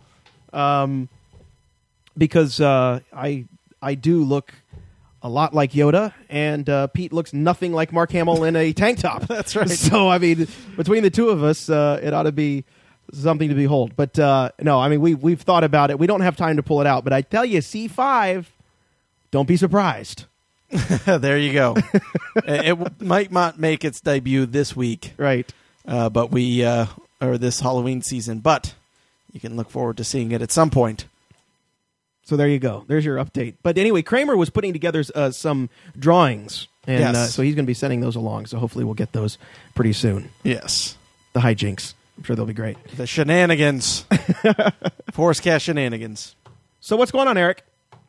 because I do look a lot like Yoda, and Pete looks nothing like Mark Hamill in a tank top. That's right. So, I mean, between the two of us, it ought to be something to behold. But no, I mean, we've thought about it. We don't have time to pull it out, but I tell you, C5, don't be surprised. There you go. It might not make its debut this week, right? But or this Halloween season. But you can look forward to seeing it at some point. So there you go. There's your update. But anyway, Kramer was putting together some drawings, and so he's going to be sending those along. So hopefully we'll get those pretty soon. Yes, the hijinks. I'm sure they'll be great. The shenanigans. Forcecast shenanigans. So what's going on, Eric?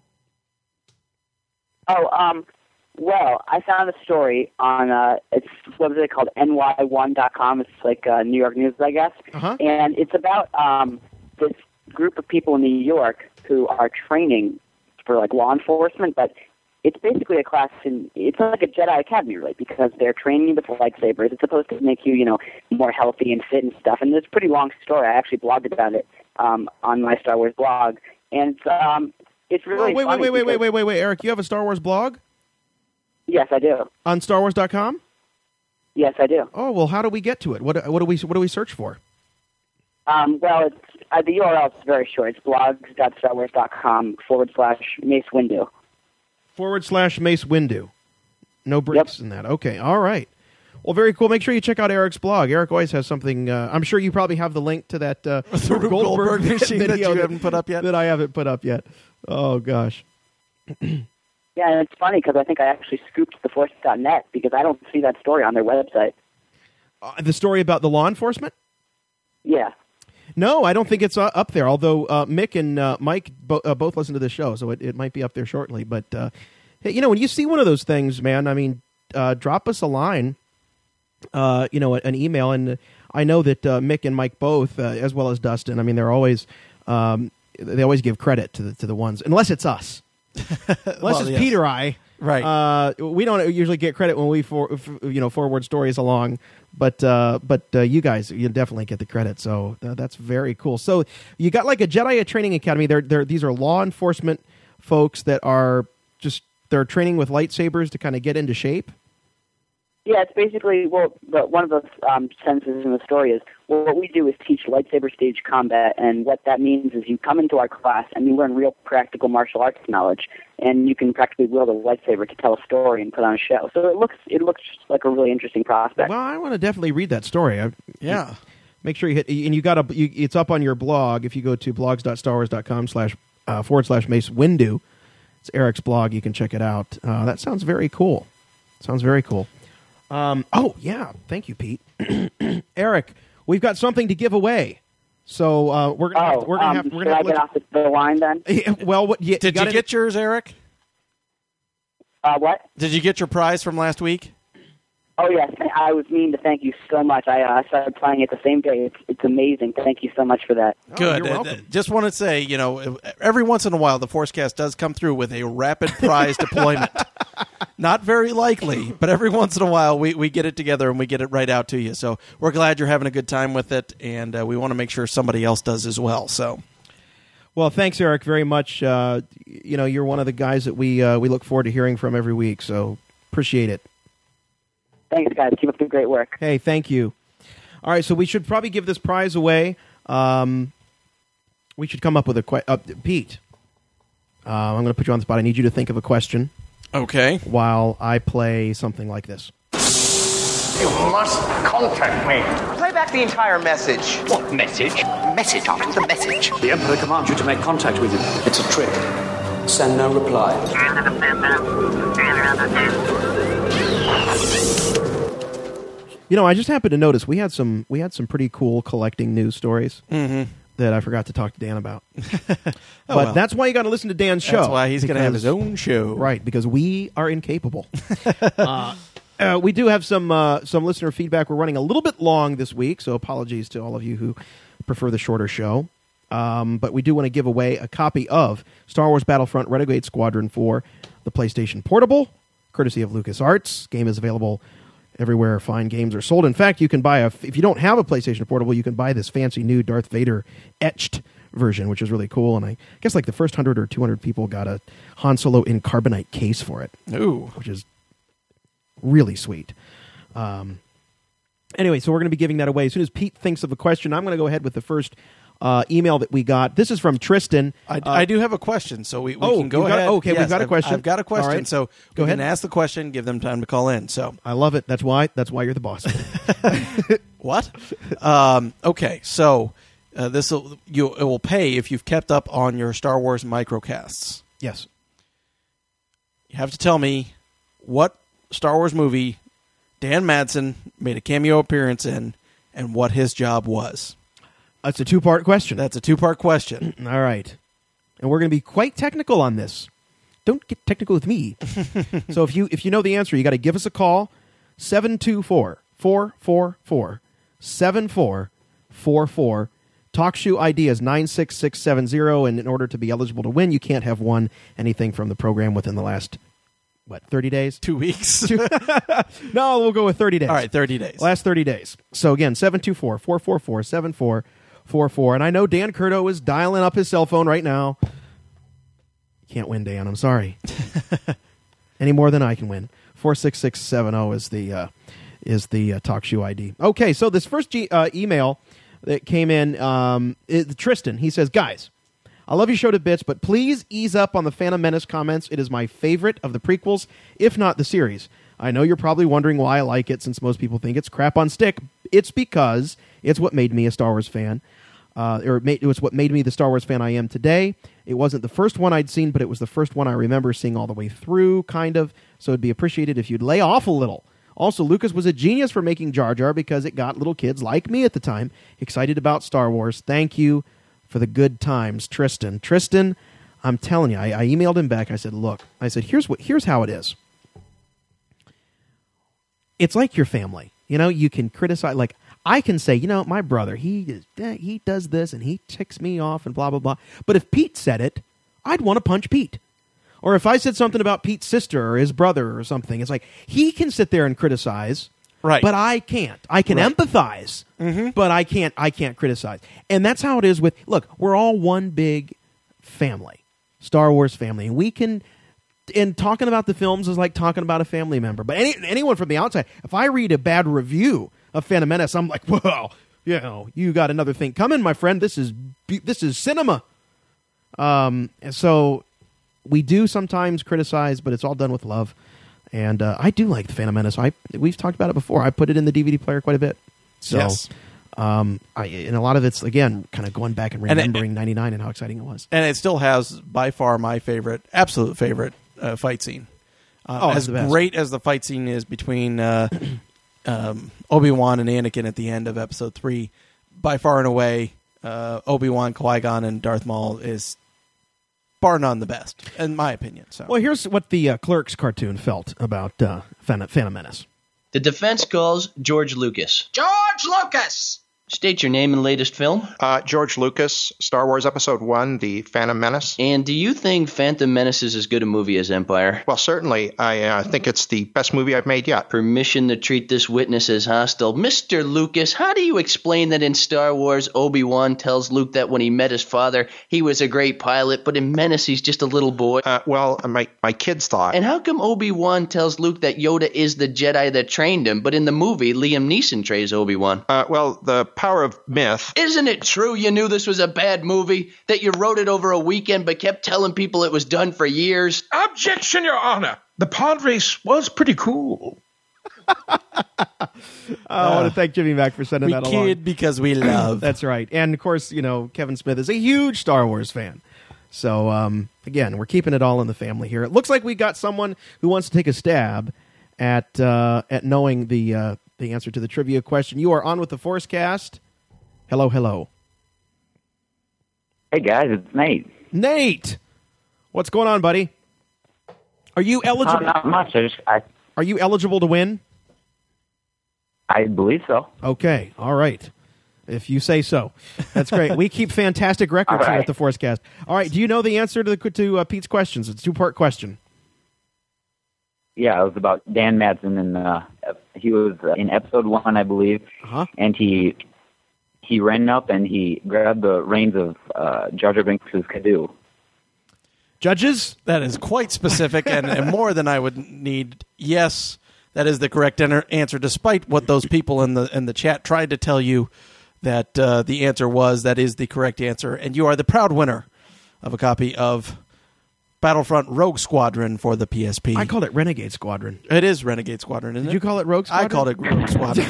Oh, well, I found a story on, what is it called, ny1.com. It's like New York News, I guess. Uh-huh. And it's about this group of people in New York who are training for, like, law enforcement, but it's basically a class it's like a Jedi Academy, really, because they're training you with lightsabers. It's supposed to make you, more healthy and fit and stuff. And it's a pretty long story. I actually blogged about it on my Star Wars blog. And it's really funny. Wait, Eric, you have a Star Wars blog? Yes, I do. On StarWars.com? Yes, I do. Oh, well, how do we get to it? What do we search for? Well, it's the URL is very short. It's blogs.starwars.com /Mace Windu. /Mace Windu. No breaks in that. Okay, all right. Well, very cool. Make sure you check out Eric's blog. Eric always has something. I'm sure you probably have the link to that Rube Goldberg machine video that you haven't put up yet. That I haven't put up yet. Oh, gosh. Yeah, and it's funny because I think I actually scooped theforce.net because I don't see that story on their website. The story about the law enforcement? Yeah. No, I don't think it's up there. Although Mick and Mike both listen to this show, so it might be up there shortly. But hey, when you see one of those things, man, I mean, drop us a line, an email, and I know that Mick and Mike both, as well as Dustin, I mean, they're always they always give credit to the ones, unless it's us, unless it's Pete or I. Right. We don't usually get credit when we forward stories along, but you guys, you definitely get the credit. So that's very cool. So you got like a Jedi Training Academy. These are law enforcement folks that are they're training with lightsabers to kind of get into shape. Yeah, it's basically, one of the sentences in the story is, what we do is teach lightsaber stage combat, and what that means is you come into our class and you learn real practical martial arts knowledge, and you can practically wield a lightsaber to tell a story and put on a show. So it looks like a really interesting prospect. Well, I want to definitely read that story. Yeah. Make sure you hit, and it's up on your blog. If you go to blogs.starwars.com//Mace Windu, it's Eric's blog. You can check it out. That sounds very cool. Thank you, Pete. Eric, we've got something to give away, so we're gonna have. Should I get off the line then? Did you get yours, Eric? What? Did you get your prize from last week? Oh yes, I was meaning to thank you so much. I started playing it the same day. It's amazing. Thank you so much for that. Good. You're welcome. Just want to say, every once in a while, the Forcecast does come through with a rapid prize deployment. Not very likely, but every once in a while we get it together and we get it right out to you. So we're glad you're having a good time with it, and we want to make sure somebody else does as well. So, well, thanks, Eric, very much. You're one of the guys that we look forward to hearing from every week. So appreciate it. Thanks, guys. Keep up the great work. Hey, thank you. All right, so we should probably give this prize away. We should come up with a Pete. I'm going to put you on the spot. I need you to think of a question. Okay. While I play something like this. You must contact me. Play back the entire message. What message? Message after the message. The Emperor commands you to make contact with him. It's a trick. Send no reply. I just happened to notice we had some pretty cool collecting news stories that I forgot to talk to Dan about. That's why you got to listen to Dan's show. That's why he's going to have his own show, right? Because we are incapable. We do have some listener feedback. We're running a little bit long this week, so apologies to all of you who prefer the shorter show. But we do want to give away a copy of Star Wars Battlefront Renegade Squadron for the PlayStation Portable, courtesy of LucasArts. Game is available everywhere fine games are sold. In fact, you can buy if you don't have a PlayStation Portable, you can buy this fancy new Darth Vader etched version, which is really cool. And I guess like the first 100 or 200 people got a Han Solo in carbonite case for it. Ooh. Which is really sweet. Anyway, so we're going to be giving that away. As soon as Pete thinks of a question, I'm going to go ahead with the first email that we got. This is from Tristan. I do have a question, so we can go ahead. Okay, yes, we've got a question. I've got a question, right. So go ahead and ask the question. Give them time to call in. So I love it. That's why you're the boss. What? Okay, so it will pay if you've kept up on your Star Wars microcasts. Yes. You have to tell me what Star Wars movie Dan Madsen made a cameo appearance in, and what his job was. That's a two-part question. That's a two-part question. All right. And we're going to be quite technical on this. Don't get technical with me. So if you know the answer, you got to give us a call, 724-444-7444. TalkShoe ID is 96670, and in order to be eligible to win, you can't have won anything from the program within the last 30 days? 2 weeks? No, we'll go with 30 days. All right, 30 days. Last 30 days. So again, 724-444-7444. And I know Dan Curto is dialing up his cell phone right now. Can't win, Dan. I'm sorry. Any more than I can win. 46670 is the TalkShoe ID. Okay, so this first email that came in, Tristan, he says, guys, I love your show to bits, but please ease up on the Phantom Menace comments. It is my favorite of the prequels, if not the series. I know you're probably wondering why I like it, since most people think it's crap on stick. It's because it's what made me a Star Wars fan. It was what made me the Star Wars fan I am today. It wasn't the first one I'd seen, but it was the first one I remember seeing all the way through, kind of. So it'd be appreciated if you'd lay off a little Also, Lucas was a genius for making Jar Jar because it got little kids like me at the time excited about Star Wars. Thank you for the good times, Tristan. Tristan, I'm telling you, I emailed him back. I said, look, here's how it is. It's like your family. You know, you can criticize, like, I can say, you know, my brother, he does this and he ticks me off and blah, blah, blah. But if Pete said it, I'd want to punch Pete. Or if I said something about Pete's sister or his brother or something, it's like he can sit there and criticize, right? But I can't. I can empathize, but I can't criticize. And that's how it is with. Look, we're all one big family, Star Wars family, and we can. And talking about the films is like talking about a family member. But anyone from the outside, if I read a bad review of Phantom Menace, I'm like, well, you know, you got another thing coming, my friend. This is cinema. And so. We do sometimes criticize, but it's all done with love. And I do like the Phantom Menace. We've talked about it before. I put it in the DVD player quite a bit. So, yes. And a lot of it's, again, kind of going back and remembering 99 and how exciting it was. And it still has, by far, my absolute favorite fight scene. As great as the fight scene is between Obi-Wan and Anakin at the end of Episode 3, by far and away, Obi-Wan, Qui-Gon, and Darth Maul is bar none the best, in my opinion. So, well, here's what the Clerks cartoon felt about Phantom Menace. The defense calls George Lucas. George Lucas! State your name and latest film. George Lucas, Star Wars Episode 1, The Phantom Menace. And do you think Phantom Menace is as good a movie as Empire? Well, certainly. I think it's the best movie I've made yet. Permission to treat this witness as hostile. Mr. Lucas, how do you explain that in Star Wars, Obi-Wan tells Luke that when he met his father, he was a great pilot, but in Menace, he's just a little boy? My kids thought. And how come Obi-Wan tells Luke that Yoda is the Jedi that trained him, but in the movie, Liam Neeson trains Obi-Wan? The power of myth. Isn't it true you knew this was a bad movie? That you wrote it over a weekend but kept telling people it was done for years? Objection, Your Honor. The pod race was pretty cool. I want to thank Jimmy Mack for sending that along. We kid because we love. That's right. And, of course, you know, Kevin Smith is a huge Star Wars fan. So, again, we're keeping it all in the family here. It looks like we got someone who wants to take a stab at knowing the answer to the trivia question. You are on with the Forcecast. Hello, hello. Hey, guys, it's Nate. Nate! What's going on, buddy? Are you eligible? Not much. Are you eligible to win? I believe so. Okay, all right. If you say so. That's great. We keep fantastic records here at the Forcecast. All right, do you know the answer to Pete's questions? It's a two-part question. Yeah, it was about Dan Madsen, and he was in Episode 1, I believe, and he ran up and he grabbed the reins of Jar Jar Binks' canoe. Judges? That is quite specific and more than I would need. Yes, that is the correct answer, despite what those people in the chat tried to tell you that the answer was. That is the correct answer, and you are the proud winner of a copy of Battlefront Rogue Squadron for the PSP. I called it Renegade Squadron. It is Renegade Squadron, isn't it? Did you call it Rogue Squadron? I called it Rogue Squadron.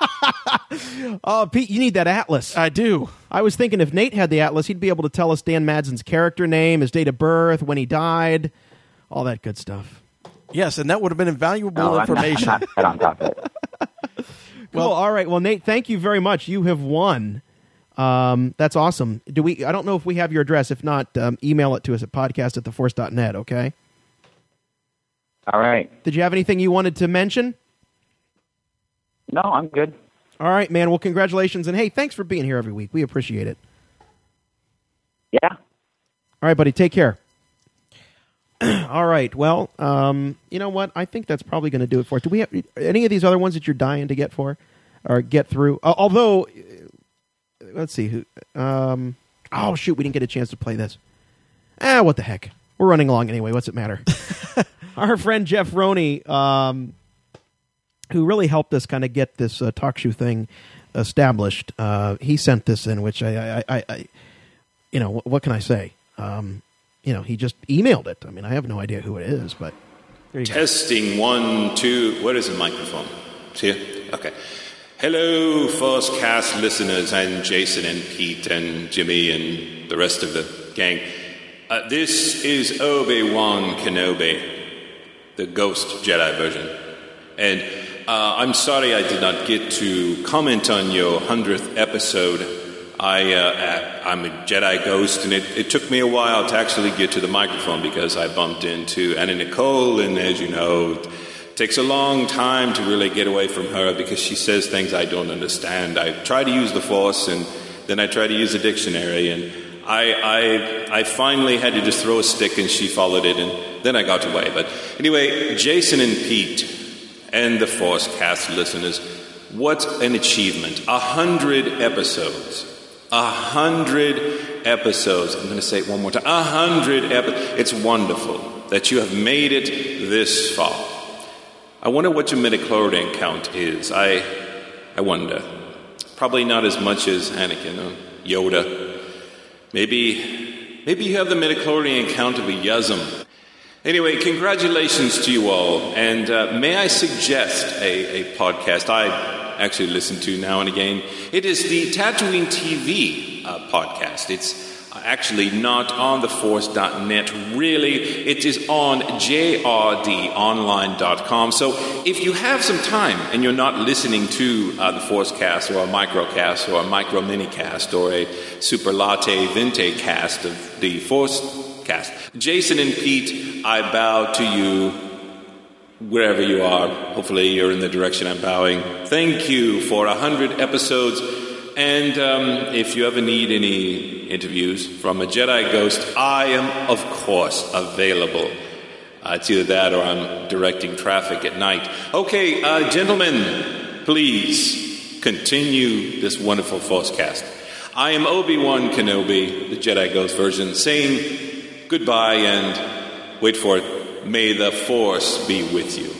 Oh, Pete, you need that atlas. I do. I was thinking if Nate had the atlas, he'd be able to tell us Dan Madsen's character name, his date of birth, when he died, all that good stuff. Yes, and that would have been invaluable information. I'm not on top of it. Well, all right. Well, Nate, thank you very much. You have won. That's awesome. I don't know if we have your address. If not, email it to us at podcast@theforce.net, okay? All right. Did you have anything you wanted to mention? No, I'm good. All right, man. Well, congratulations. And, hey, thanks for being here every week. We appreciate it. Yeah. All right, buddy. Take care. All right. Well, you know what? I think that's probably going to do it for us. Do we have any of these other ones that you're dying to get through? Although, let's see. Who? Oh, shoot. We didn't get a chance to play this. What the heck? We're running along anyway. What's it matter? Our friend Jeff Roney, who really helped us kind of get this talk show thing established. He sent this in, which I what can I say? He just emailed it. I mean, I have no idea who it is, but there you go. Testing 1, 2. Where is the microphone? It's here? Okay. Hello, Forcecast listeners, and Jason and Pete and Jimmy and the rest of the gang. This is Obi-Wan Kenobi, the Ghost Jedi version. And I'm sorry I did not get to comment on your 100th episode. I'm a Jedi Ghost, and it took me a while to actually get to the microphone because I bumped into Anna Nicole, and as you know, it takes a long time to really get away from her because she says things I don't understand. I try to use the Force, and then I try to use a dictionary, and I finally had to just throw a stick, and she followed it, and then I got away. But anyway, Jason and Pete and the Forcecast listeners, what an achievement. 100 episodes. 100 episodes. I'm going to say it one more time. 100 episodes. It's wonderful that you have made it this far. I wonder what your midichlorian count is. I wonder. Probably not as much as Anakin or Yoda. Maybe you have the midichlorian count of a Yuzum. Anyway, congratulations to you all. And may I suggest a podcast I actually listen to now and again? It is the Tatooine TV podcast. It's actually not on theforce.net, really. It is on jrdonline.com. So if you have some time and you're not listening to the Forcecast or a microcast or a micro minicast or a super latte vente cast of the Forcecast, Jason and Pete, I bow to you wherever you are. Hopefully you're in the direction I'm bowing. Thank you for 100 episodes. And if you ever need any interviews from a Jedi Ghost, I am, of course, available. It's either that or I'm directing traffic at night. Okay, gentlemen, please continue this wonderful Forcecast. I am Obi-Wan Kenobi, the Jedi Ghost version, saying goodbye and wait for it. May the Force be with you.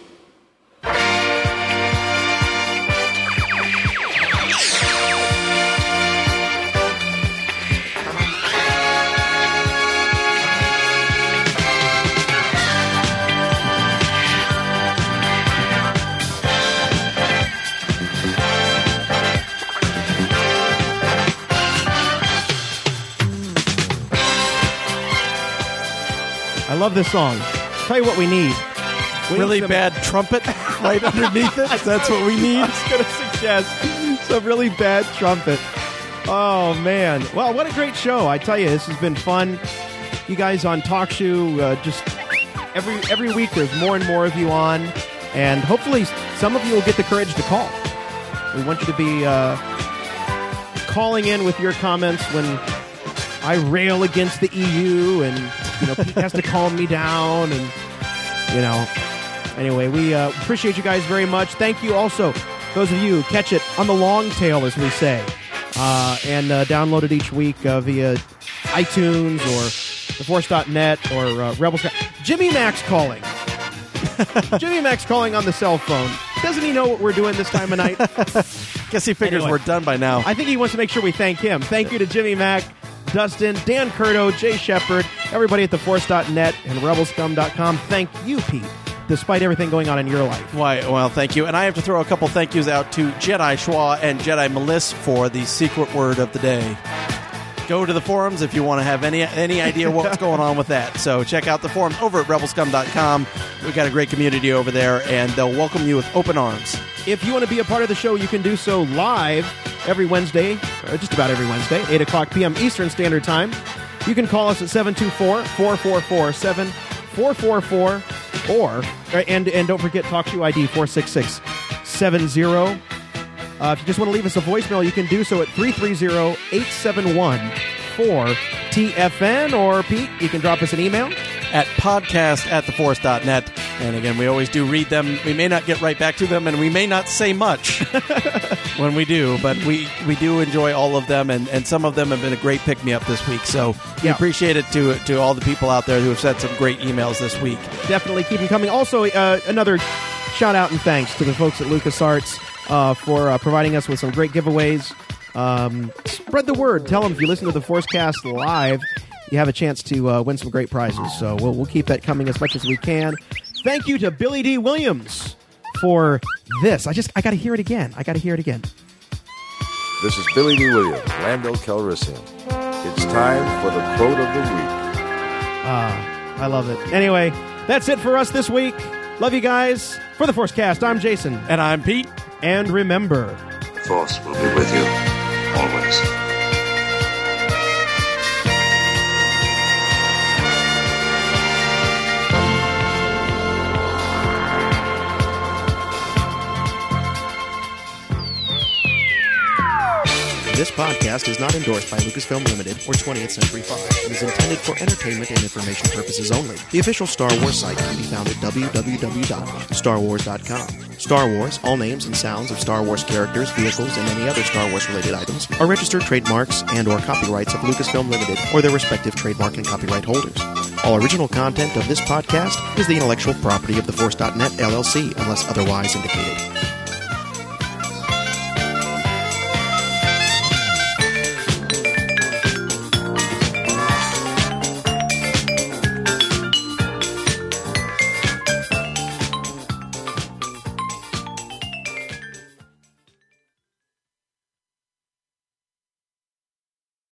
I love this song. Tell you what we need. Really bad trumpet right underneath it. That's what we need. I was going to suggest some really bad trumpet. Oh, man. Well, what a great show. I tell you, this has been fun. You guys on TalkShoe, just every week there's more and more of you on. And hopefully some of you will get the courage to call. We want you to be calling in with your comments when I rail against the EU and Pete has to calm me down, and anyway, we appreciate you guys very much. Thank you also, those of you who catch it on the long tail, as we say, and download it each week via iTunes or theforce.net or Rebels. Jimmy Mac's calling. Jimmy Mac's calling on the cell phone. Doesn't he know what we're doing this time of night? Guess he figures we're done by now. I think he wants to make sure we thank him. Thank you to Jimmy Mac, Dustin, Dan Curto, Jay Shepard, everybody at theforce.net and rebelscum.com. Thank you, Pete, despite everything going on in your life. Why? Well, thank you. And I have to throw a couple thank yous out to Jedi Schwa and Jedi Meliss for the secret word of the day. Go to the forums if you want to have any idea what's going on with that. So check out the forums over at rebelscum.com. We've got a great community over there, and they'll welcome you with open arms. If you want to be a part of the show, you can do so live every Wednesday, or just about every Wednesday, 8 o'clock p.m. Eastern Standard Time. You can call us at 724-444-7444, and don't forget TalkShoe ID 46670. If you just want to leave us a voicemail, you can do so at 330-871-4TFN, or Pete, you can drop us an email at podcast@theforce.net. And again, we always do read them. We may not get right back to them, and we may not say much when we do, but we do enjoy all of them, and some of them have been a great pick-me-up this week. So we appreciate it to all the people out there who have sent some great emails this week. Definitely keep them coming. Also, another shout-out and thanks to the folks at LucasArts for providing us with some great giveaways. Spread the word. Tell them if you listen to the Forcecast live, you have a chance to win some great prizes. So we'll keep that coming as much as we can. Thank you to Billy D. Williams for this. I got to hear it again. This is Billy D. Williams, Lando Calrissian. It's time for the quote of the week. I love it. Anyway, that's it for us this week. Love you guys. For the Forcecast, I'm Jason. And I'm Pete. And remember, The Force will be with you always. this podcast is not endorsed by Lucasfilm Limited or 20th Century Fox and is intended for entertainment and information purposes only. The official Star Wars site can be found at www.starwars.com. Star Wars, all names and sounds of Star Wars characters, vehicles, and any other Star Wars-related items are registered trademarks and or copyrights of Lucasfilm Limited or their respective trademark and copyright holders. All original content of this podcast is the intellectual property of TheForce.net, LLC, unless otherwise indicated.